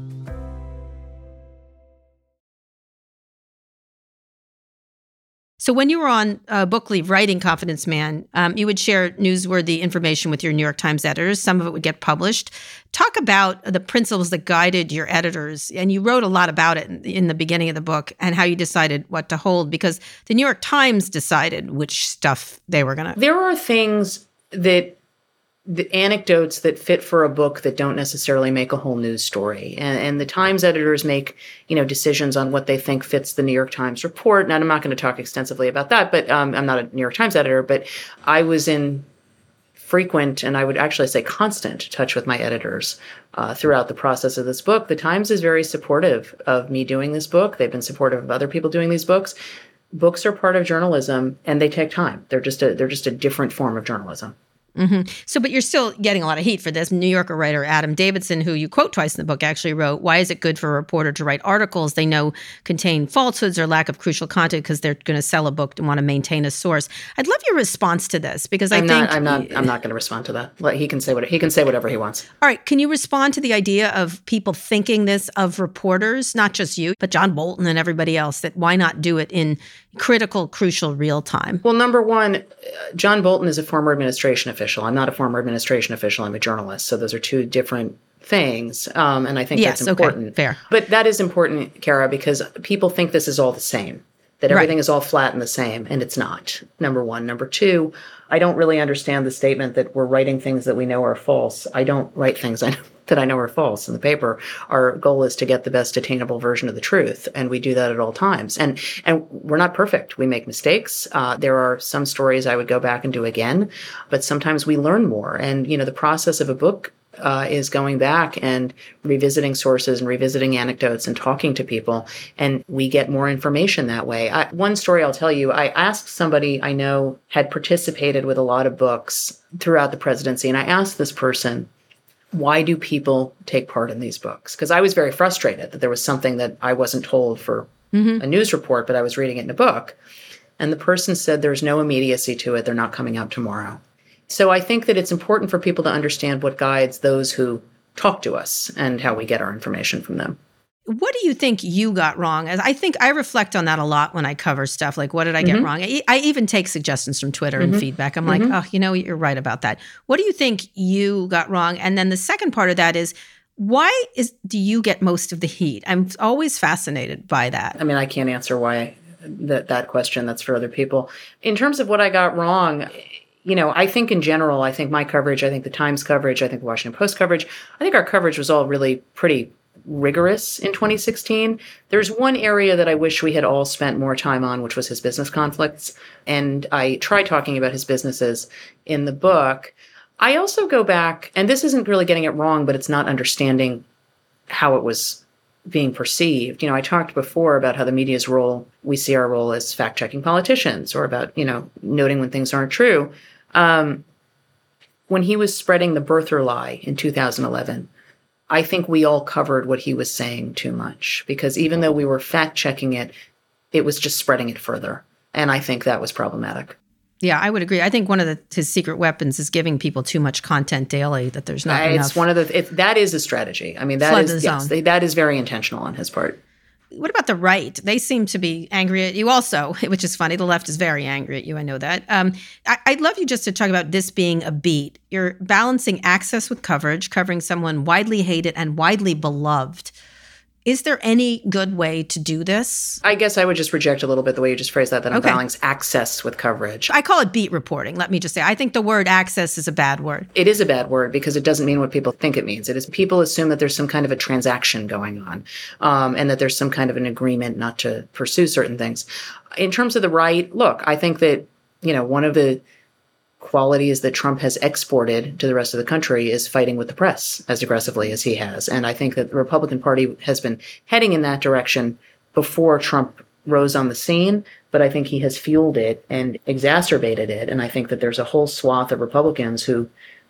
So when you were on book leave writing Confidence Man, you would share newsworthy information with your New York Times editors. Some of it would get published. Talk about the principles that guided your editors. And you wrote a lot about it in the beginning of the book and how you decided what to hold, because the New York Times decided which stuff they were going to. There are things that the anecdotes that fit for a book that don't necessarily make a whole news story. And the Times editors make, decisions on what they think fits the New York Times report. And I'm not going to talk extensively about that, but I'm not a New York Times editor, but I was in frequent, and I would actually say constant, touch with my editors throughout the process of this book. The Times is very supportive of me doing this book. They've been supportive of other people doing these books. Books are part of journalism, and they take time. They're just a different form of journalism. Mm-hmm. So, but you're still getting a lot of heat for this. New Yorker writer Adam Davidson, who you quote twice in the book, actually wrote, "Why is it good for a reporter to write articles they know contain falsehoods or lack of crucial content because they're going to sell a book and want to maintain a source?" I'd love your response to this, because I'm not going to respond to that. He can say whatever he wants. All right, can you respond to the idea of people thinking this of reporters, not just you, but John Bolton and everybody else, that why not do it in critical, crucial real time? Well, number one, John Bolton is a former administration official. I'm not a former administration official. I'm a journalist. So those are two different things. And I think that's important. Okay, fair. But that is important, Kara, because people think this is all the same, that everything is all flat and the same, and it's not, number one. Number two, I don't really understand the statement that we're writing things that we know are false. I don't write things that I know are false in the paper. Our goal is to get the best attainable version of the truth, and we do that at all times. And we're not perfect. We make mistakes. There are some stories I would go back and do again, but sometimes we learn more. And, the process of a book is going back and revisiting sources and revisiting anecdotes and talking to people, and we get more information that way. One story I'll tell you, I asked somebody I know had participated with a lot of books throughout the presidency, and I asked this person, why do people take part in these books? Because I was very frustrated that there was something that I wasn't told for a news report, but I was reading it in a book. And the person said there's no immediacy to it. They're not coming out tomorrow. So I think that it's important for people to understand what guides those who talk to us and how we get our information from them. What do you think you got wrong? I think I reflect on that a lot when I cover stuff. Like, what did I get wrong? I even take suggestions from Twitter and feedback. I'm like, oh, you're right about that. What do you think you got wrong? And then the second part of that is, why do you get most of the heat? I'm always fascinated by that. I mean, I can't answer why that question. That's for other people. In terms of what I got wrong, I think in general, I think my coverage, I think the Times coverage, I think the Washington Post coverage, I think our coverage was all really pretty rigorous in 2016. There's one area that I wish we had all spent more time on, which was his business conflicts. And I try talking about his businesses in the book. I also go back, and this isn't really getting it wrong, but it's not understanding how it was being perceived. I talked before about how the media's role, we see our role as fact-checking politicians, or about, noting when things aren't true. When he was spreading the birther lie in 2011, I think we all covered what he was saying too much, because even though we were fact-checking it, it was just spreading it further. And I think that was problematic. Yeah, I would agree. I think one of his secret weapons is giving people too much content daily, that there's not enough. It's one of that is a strategy. I mean, that is very intentional on his part. What about the right? They seem to be angry at you also, which is funny. The left is very angry at you. I know that. I'd love you just to talk about this being a beat. You're balancing access with coverage, covering someone widely hated and widely beloved. Is there any good way to do this? I guess I would just reject a little bit the way you just phrased that I'm balancing access with coverage. I call it beat reporting. Let me just say, I think the word access is a bad word. It is a bad word because it doesn't mean what people think it means. It is people assume that there's some kind of a transaction going on, and that there's some kind of an agreement not to pursue certain things. In terms of the right, look, I think that, one of the qualities that Trump has exported to the rest of the country is fighting with the press as aggressively as he has. And I think that the Republican Party has been heading in that direction before Trump rose on the scene, but I think he has fueled it and exacerbated it. And I think that there's a whole swath of Republicans who,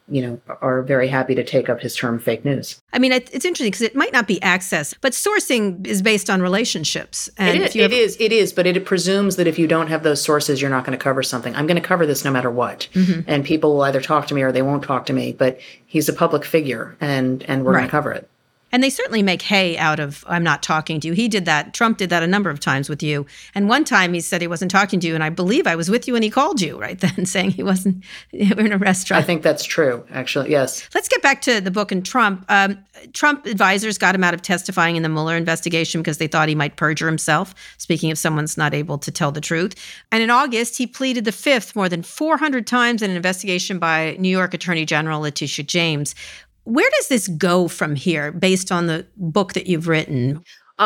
are very happy to take up his term fake news. I mean, it's interesting because it might not be access, but sourcing is based on relationships. And it is, but it presumes that if you don't have those sources, you're not going to cover something. I'm going to cover this no matter what. Mm-hmm. And people will either talk to me or they won't talk to me, but he's a public figure and we're going to cover it. And they certainly make hay out of, I'm not talking to you. He did that. Trump did that a number of times with you. And one time he said he wasn't talking to you. And I believe I was with you when he called you right then, saying he wasn't, we were in a restaurant. I think that's true, actually. Yes. Let's get back to the book and Trump. Trump advisors got him out of testifying in the Mueller investigation because they thought he might perjure himself, speaking of someone's not able to tell the truth. And in August, he pleaded the fifth more than 400 times in an investigation by New York Attorney General Letitia James. Where does this go from here based on the book that you've written?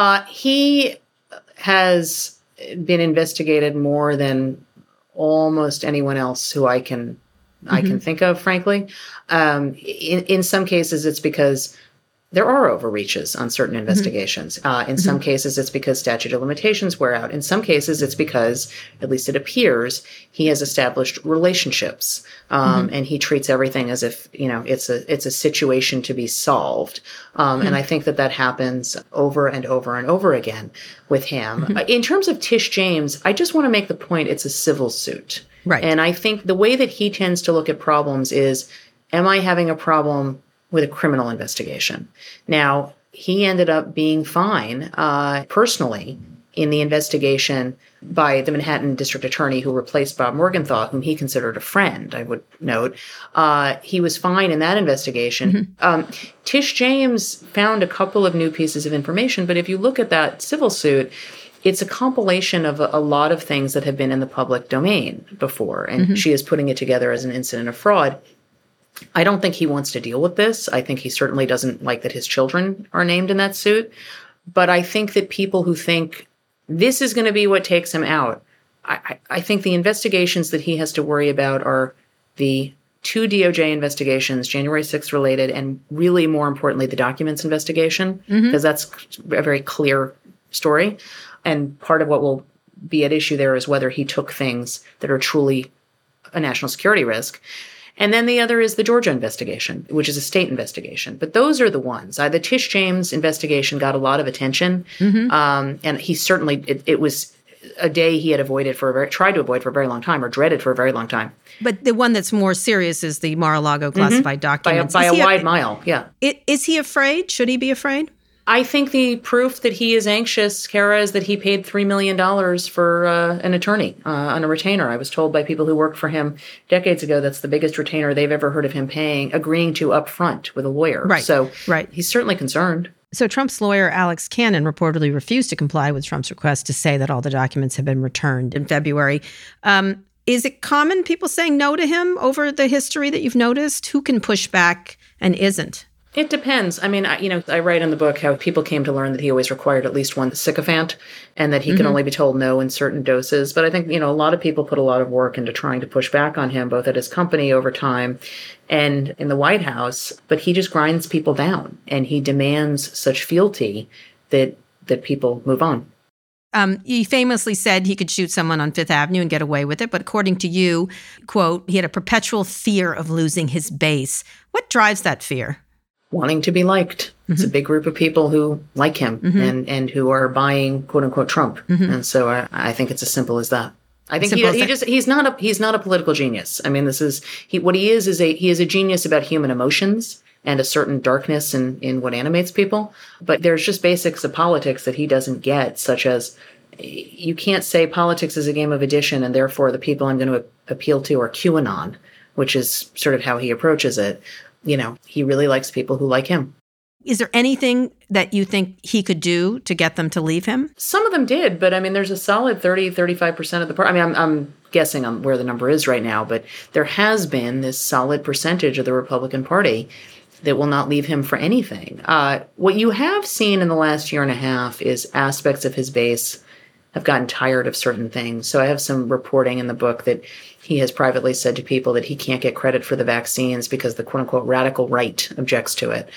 He has been investigated more than almost anyone else who I can think of, frankly. In some cases, it's because there are overreaches on certain investigations. In some cases, it's because statute of limitations wear out. In some cases, it's because, at least it appears, he has established relationships, and he treats everything as if it's a situation to be solved. And I think that happens over and over and over again with him. In terms of Tish James, I just want to make the point it's a civil suit, right? And I think the way that he tends to look at problems is, am I having a problem with a criminal investigation? Now, he ended up being fine personally in the investigation by the Manhattan district attorney who replaced Bob Morgenthau, whom he considered a friend, I would note. He was fine in that investigation. Tish James found a couple of new pieces of information, but if you look at that civil suit, it's a compilation of a lot of things that have been in the public domain before, and she is putting it together as an incident of fraud. I don't think he wants to deal with this. I think he certainly doesn't like that his children are named in that suit. But I think that people who think this is going to be what takes him out, I think the investigations that he has to worry about are the two DOJ investigations, January 6th related, and really more importantly, the documents investigation, because that's a very clear story. And part of what will be at issue there is whether he took things that are truly a national security risk. And then the other is the Georgia investigation, which is a state investigation. But those are the ones. The Tish James investigation got a lot of attention. And he certainly, it was a day he had tried to avoid for a very long time, or dreaded for a very long time. But the one that's more serious is the Mar-a-Lago classified documents. By a wide mile, yeah. Is he afraid? Should he be afraid? I think the proof that he is anxious, Kara, is that he paid $3 million for an attorney on a retainer. I was told by people who worked for him decades ago that's the biggest retainer they've ever heard of him agreeing to up front with a lawyer. Right. So he's certainly concerned. So Trump's lawyer, Alex Cannon, reportedly refused to comply with Trump's request to say that all the documents have been returned in February. Is it common, people saying no to him over the history that you've noticed? Who can push back and isn't? It depends. I mean, I write in the book how people came to learn that he always required at least one sycophant and that he could only be told no in certain doses. But I think, a lot of people put a lot of work into trying to push back on him, both at his company over time and in the White House. But he just grinds people down and he demands such fealty that people move on. He famously said he could shoot someone on Fifth Avenue and get away with it. But according to you, quote, he had a perpetual fear of losing his base. What drives that fear? Wanting to be liked. It's a big group of people who like him and who are buying, quote unquote, Trump. And so I think it's as simple as that. I think he's not a political genius. I mean, he is a genius about human emotions and a certain darkness in what animates people. But there's just basics of politics that he doesn't get, such as you can't say politics is a game of addition and therefore the people I'm going to appeal to are QAnon, which is sort of how he approaches it. You know, he really likes people who like him. Is there anything that you think he could do to get them to leave him? Some of them did, but I mean, there's a solid 35% of the party. I mean, I'm guessing on where the number is right now, but there has been this solid percentage of the Republican Party that will not leave him for anything. What you have seen in the last year and a half is aspects of his base have gotten tired of certain things. So I have some reporting in the book that he has privately said to people that he can't get credit for the vaccines because the quote-unquote radical right objects to it.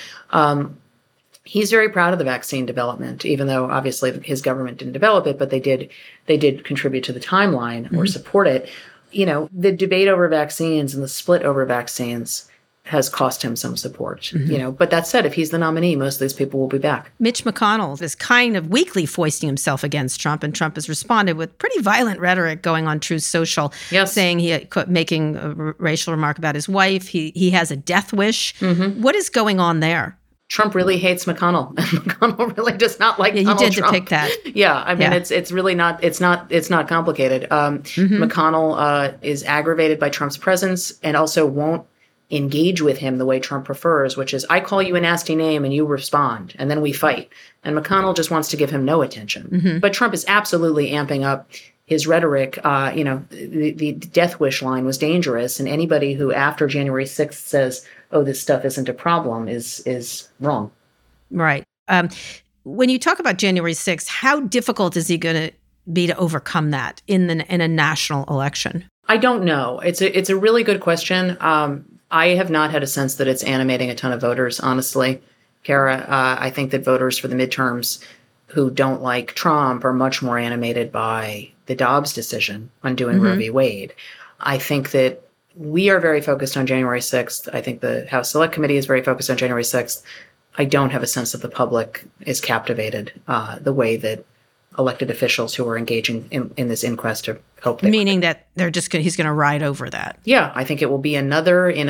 He's very proud of the vaccine development, even though obviously his government didn't develop it, but they did contribute to the timeline or support it. You know, the debate over vaccines and the split over vaccines has cost him some support, you know. But that said, if he's the nominee, most of these people will be back. Mitch McConnell is kind of weakly foisting himself against Trump, and Trump has responded with pretty violent rhetoric going on Truth Social, saying making a racial remark about his wife. He has a death wish. What is going on there? Trump really hates McConnell, and McConnell really does not like Donald Trump. You did depict that. Yeah, I mean, it's really not. It's not complicated. McConnell is aggravated by Trump's presence, and also won't engage with him the way Trump prefers, which is I call you a nasty name and you respond, and then we fight. And McConnell just wants to give him no attention. But Trump is absolutely amping up his rhetoric. You know, the death wish line was dangerous, and anybody who after January 6th says, "Oh, this stuff isn't a problem," is wrong. Right. When you talk about January 6th, how difficult is he going to be to overcome that in a national election? I don't know. It's a really good question. I have not had a sense that it's animating a ton of voters, honestly, Kara. I think that voters for the midterms who don't like Trump are much more animated by the Dobbs decision on doing Roe v. Wade. I think that we are very focused on January 6th. I think the House Select Committee is very focused on January 6th. I don't have a sense that the public is captivated the way that elected officials who are engaging in this inquest to hope they meaning that they're just he's going to ride over that. Yeah, I think it will be another in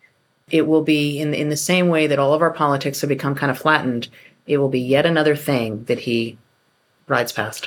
the same way that all of our politics have become kind of flattened. It will be yet another thing that he rides past.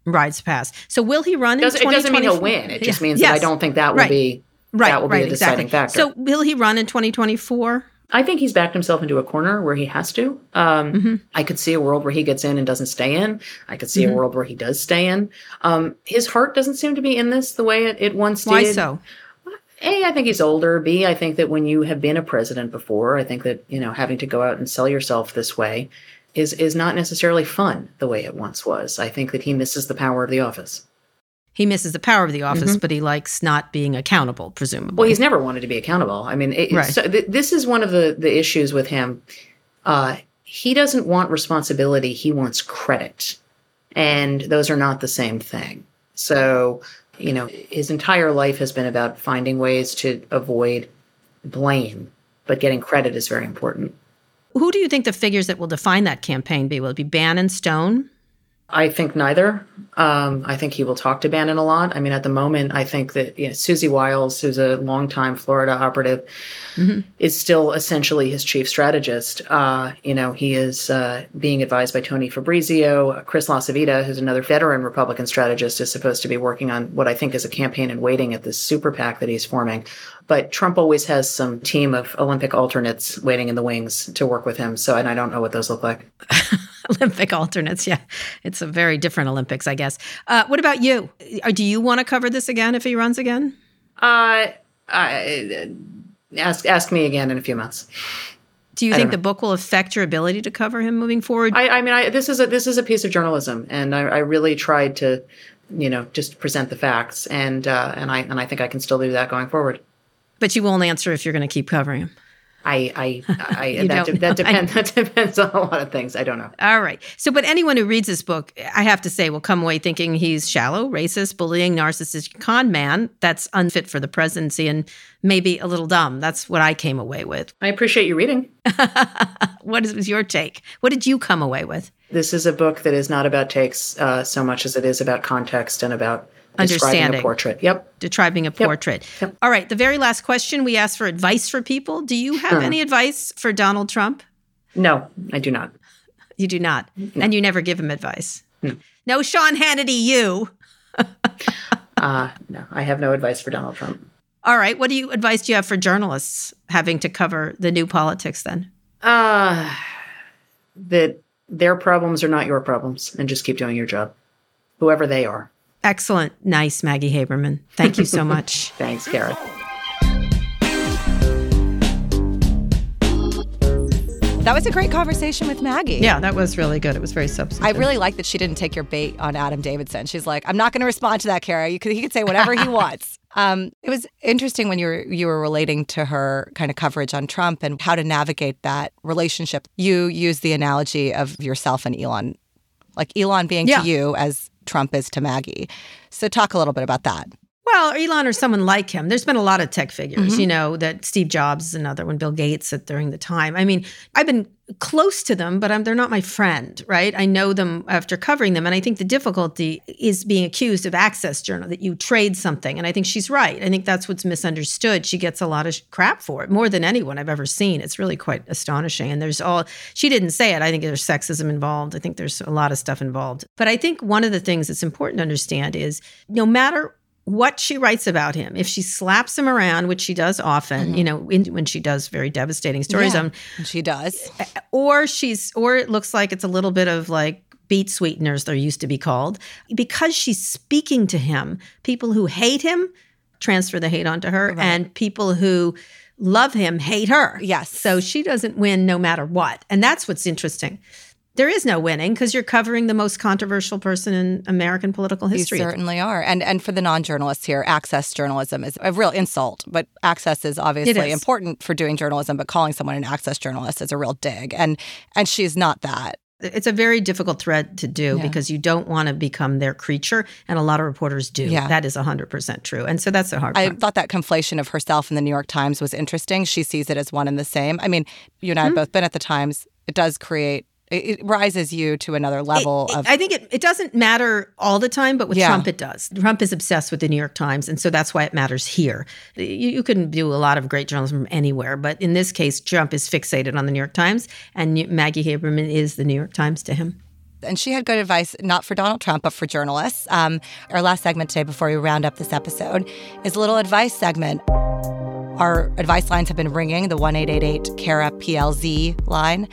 So will he run in 2024? It doesn't mean he'll win. It just means that I don't think that will be a deciding factor. So will he run in 2024? I think he's backed himself into a corner where he has to. I could see a world where he gets in and doesn't stay in. I could see a world where he does stay in. His heart doesn't seem to be in this the way it once did. Why so? A, I think he's older. B, I think that when you have been a president before, I think that, you know, having to go out and sell yourself this way is not necessarily fun the way it once was. I think that he misses the power of the office. He misses the power of the office, but he likes not being accountable, presumably. Well, he's never wanted to be accountable. I mean, this is one of the issues with him. He doesn't want responsibility. He wants credit. And those are not the same thing. So, you know, his entire life has been about finding ways to avoid blame, but getting credit is very important. Who do you think the figures that will define that campaign be? Will it be Bannon, Stone? I think neither. I think he will talk to Bannon a lot. I mean, at the moment, I think that Susie Wiles, who's a longtime Florida operative, is still essentially his chief strategist. He is being advised by Tony Fabrizio. Chris LaCivita, who's another veteran Republican strategist, is supposed to be working on what I think is a campaign in waiting at this super PAC that he's forming. But Trump always has some team of Olympic alternates waiting in the wings to work with him. And I don't know what those look like. Olympic alternates, yeah. It's a very different Olympics, I guess. What about you? Do you want to cover this again if he runs again? Ask me again in a few months. Do you think the book will affect your ability to cover him moving forward? This is a piece of journalism, and I really tried to, just present the facts, and I think I can still do that going forward. But you won't answer if you're going to keep covering him. That depends on a lot of things. I don't know. All right. So, but anyone who reads this book, I have to say, will come away thinking he's shallow, racist, bullying, narcissistic con man that's unfit for the presidency and maybe a little dumb. That's what I came away with. I appreciate you reading. What was your take? What did you come away with? This is a book that is not about takes so much as it is about context and about Describing a portrait. Yep. Describing a portrait. Yep. All right. The very last question, we asked for advice for people. Do you have any advice for Donald Trump? No, I do not. You do not. No. And you never give him advice. No. No, Sean Hannity, you. No, I have no advice for Donald Trump. All right. What advice do you have for journalists having to cover the new politics then? That their problems are not your problems, and just keep doing your job, whoever they are. Excellent. Nice, Maggie Haberman. Thank you so much. Thanks, Kara. That was a great conversation with Maggie. Yeah, that was really good. It was very substantive. I really like that she didn't take your bait on Adam Davidson. She's like, I'm not going to respond to that, Kara. He could say whatever he wants. It was interesting when you were relating to her kind of coverage on Trump and how to navigate that relationship. You used the analogy of yourself and Elon, like Elon being to you as Trump is to Maggie. So talk a little bit about that. Well, Elon or someone like him. There's been a lot of tech figures, that Steve Jobs is another one, Bill Gates during the time. I mean, I've been close to them, but they're not my friend, right? I know them after covering them. And I think the difficulty is being accused of access journal, that you trade something. And I think she's right. I think that's what's misunderstood. She gets a lot of crap for it, more than anyone I've ever seen. It's really quite astonishing. And she didn't say it. I think there's sexism involved. I think there's a lot of stuff involved. But I think one of the things that's important to understand is no matter what she writes about him, if she slaps him around, which she does often, when she does very devastating stories, she does, or it looks like it's a little bit of like beet sweeteners, they're used to be called, because she's speaking to him. People who hate him transfer the hate onto her, and people who love him hate her. Yes, so she doesn't win no matter what, and that's what's interesting. There is no winning because you're covering the most controversial person in American political history. You certainly are. And for the non-journalists here, access journalism is a real insult. But access is obviously important for doing journalism, but calling someone an access journalist is a real dig. And she's not that. It's a very difficult thread to do because you don't want to become their creature. And a lot of reporters do. Yeah. That is 100% true. And so that's the hard part. I thought that conflation of herself in the New York Times was interesting. She sees it as one and the same. I mean, you and I have both been at the Times. It does create... It rises you to another level of... I think it doesn't matter all the time, but with Trump it does. Trump is obsessed with the New York Times, and so that's why it matters here. You can do a lot of great journalism from anywhere, but in this case, Trump is fixated on the New York Times, and Maggie Haberman is the New York Times to him. And she had good advice, not for Donald Trump, but for journalists. Our last segment today, before we round up this episode, is a little advice segment. Our advice lines have been ringing, the 1-888-KARA-PLZ line.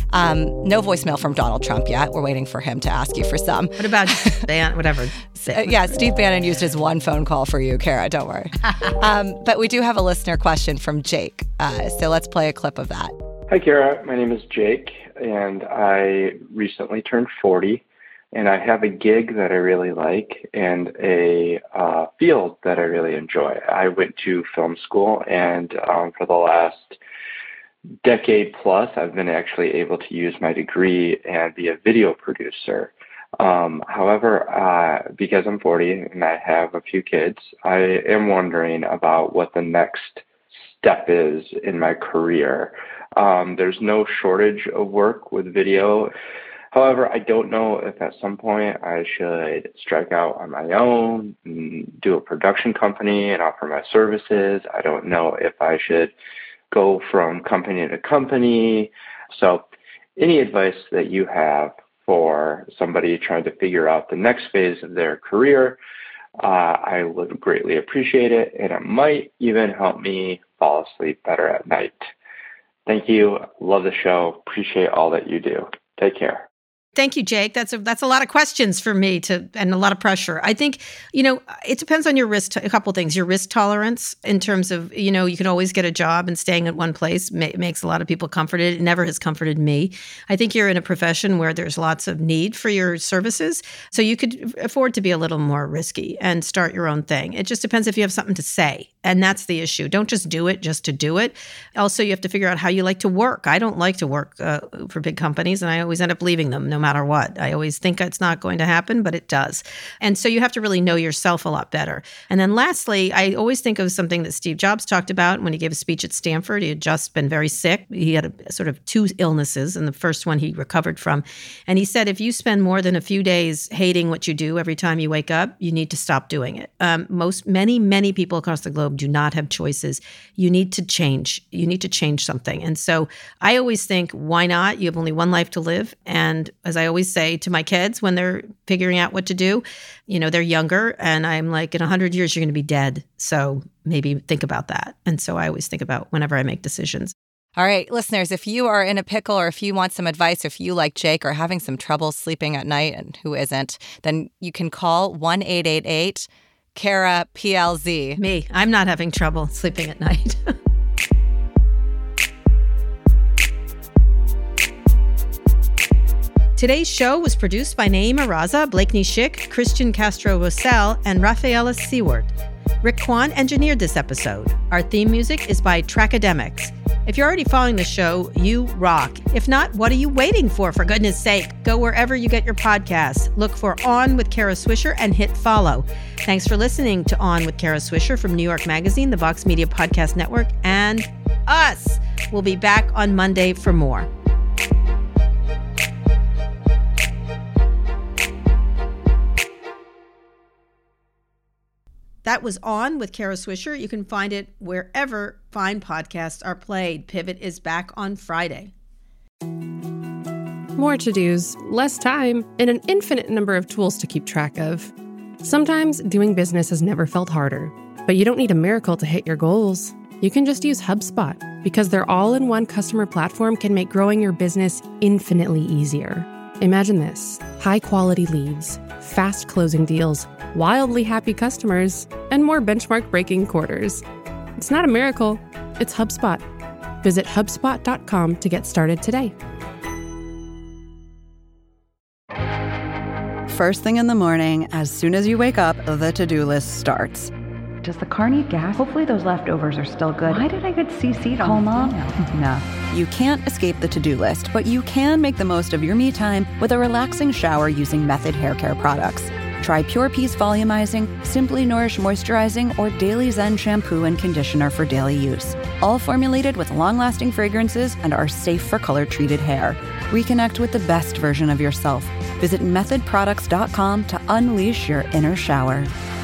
No voicemail from Donald Trump yet. We're waiting for him to ask you for some. What about whatever? Steve Bannon used his one phone call for you, Kara. Don't worry. But we do have a listener question from Jake. So let's play a clip of that. Hi, Kara. My name is Jake, and I recently turned 40. And I have a gig that I really like and a field that I really enjoy. I went to film school, and for the last decade plus, I've been actually able to use my degree and be a video producer. However, because I'm 40 and I have a few kids, I am wondering about what the next step is in my career. There's no shortage of work with video. However, I don't know if at some point I should strike out on my own, and do a production company and offer my services. I don't know if I should go from company to company. So any advice that you have for somebody trying to figure out the next phase of their career, I would greatly appreciate it. And it might even help me fall asleep better at night. Thank you. Love the show. Appreciate all that you do. Take care. Thank you, Jake. That's a lot of questions for me and a lot of pressure. I think, it depends on your risk, a couple of things. Your risk tolerance in terms of, you can always get a job, and staying at one place makes a lot of people comforted. It never has comforted me. I think you're in a profession where there's lots of need for your services. So you could afford to be a little more risky and start your own thing. It just depends if you have something to say. And that's the issue. Don't just do it just to do it. Also, you have to figure out how you like to work. I don't like to work for big companies, and I always end up leaving them no matter what. I always think it's not going to happen, but it does. And so you have to really know yourself a lot better. And then lastly, I always think of something that Steve Jobs talked about when he gave a speech at Stanford. He had just been very sick. He had a sort of 2 illnesses, and the first one he recovered from. And he said, if you spend more than a few days hating what you do every time you wake up, you need to stop doing it. Many people across the globe do not have choices. You need to change. You need to change something. And so I always think, why not? You have only one life to live. And as I always say to my kids when they're figuring out what to do, they're younger, and I'm like, in 100 years, you're going to be dead. So maybe think about that. And so I always think about whenever I make decisions. All right, listeners, if you are in a pickle or if you want some advice, if you, like Jake, are having some trouble sleeping at night, and who isn't, then you can call 1-888-KARA-PLZ. Me, I'm not having trouble sleeping at night. Today's show was produced by Naima Raza, Blakeney Schick, Christian Castro-Rossell, and Rafaela Seward. Rick Kwan engineered this episode. Our theme music is by Trackademics. If you're already following the show, you rock. If not, what are you waiting for goodness sake? Go wherever you get your podcasts. Look for On with Kara Swisher and hit follow. Thanks for listening to On with Kara Swisher from New York Magazine, the Vox Media Podcast Network, and us. We'll be back on Monday for more. That was On with Kara Swisher. You can find it wherever fine podcasts are played. Pivot is back on Friday. More to-dos, less time, and an infinite number of tools to keep track of. Sometimes doing business has never felt harder, but you don't need a miracle to hit your goals. You can just use HubSpot, because their all-in-one customer platform can make growing your business infinitely easier. Imagine this: high-quality leads, fast closing deals, wildly happy customers, and more benchmark-breaking quarters. It's not a miracle, it's HubSpot. Visit HubSpot.com to get started today. First thing in the morning, as soon as you wake up, the to-do list starts. Does the car need gas? Hopefully those leftovers are still good. Why did I get CC'd on Mom? No. You can't escape the to-do list, but you can make the most of your me time with a relaxing shower using Method Hair Care products. Try Pure Peace Volumizing, Simply Nourish Moisturizing, or Daily Zen Shampoo and Conditioner for daily use. All formulated with long-lasting fragrances and are safe for color-treated hair. Reconnect with the best version of yourself. Visit methodproducts.com to unleash your inner shower.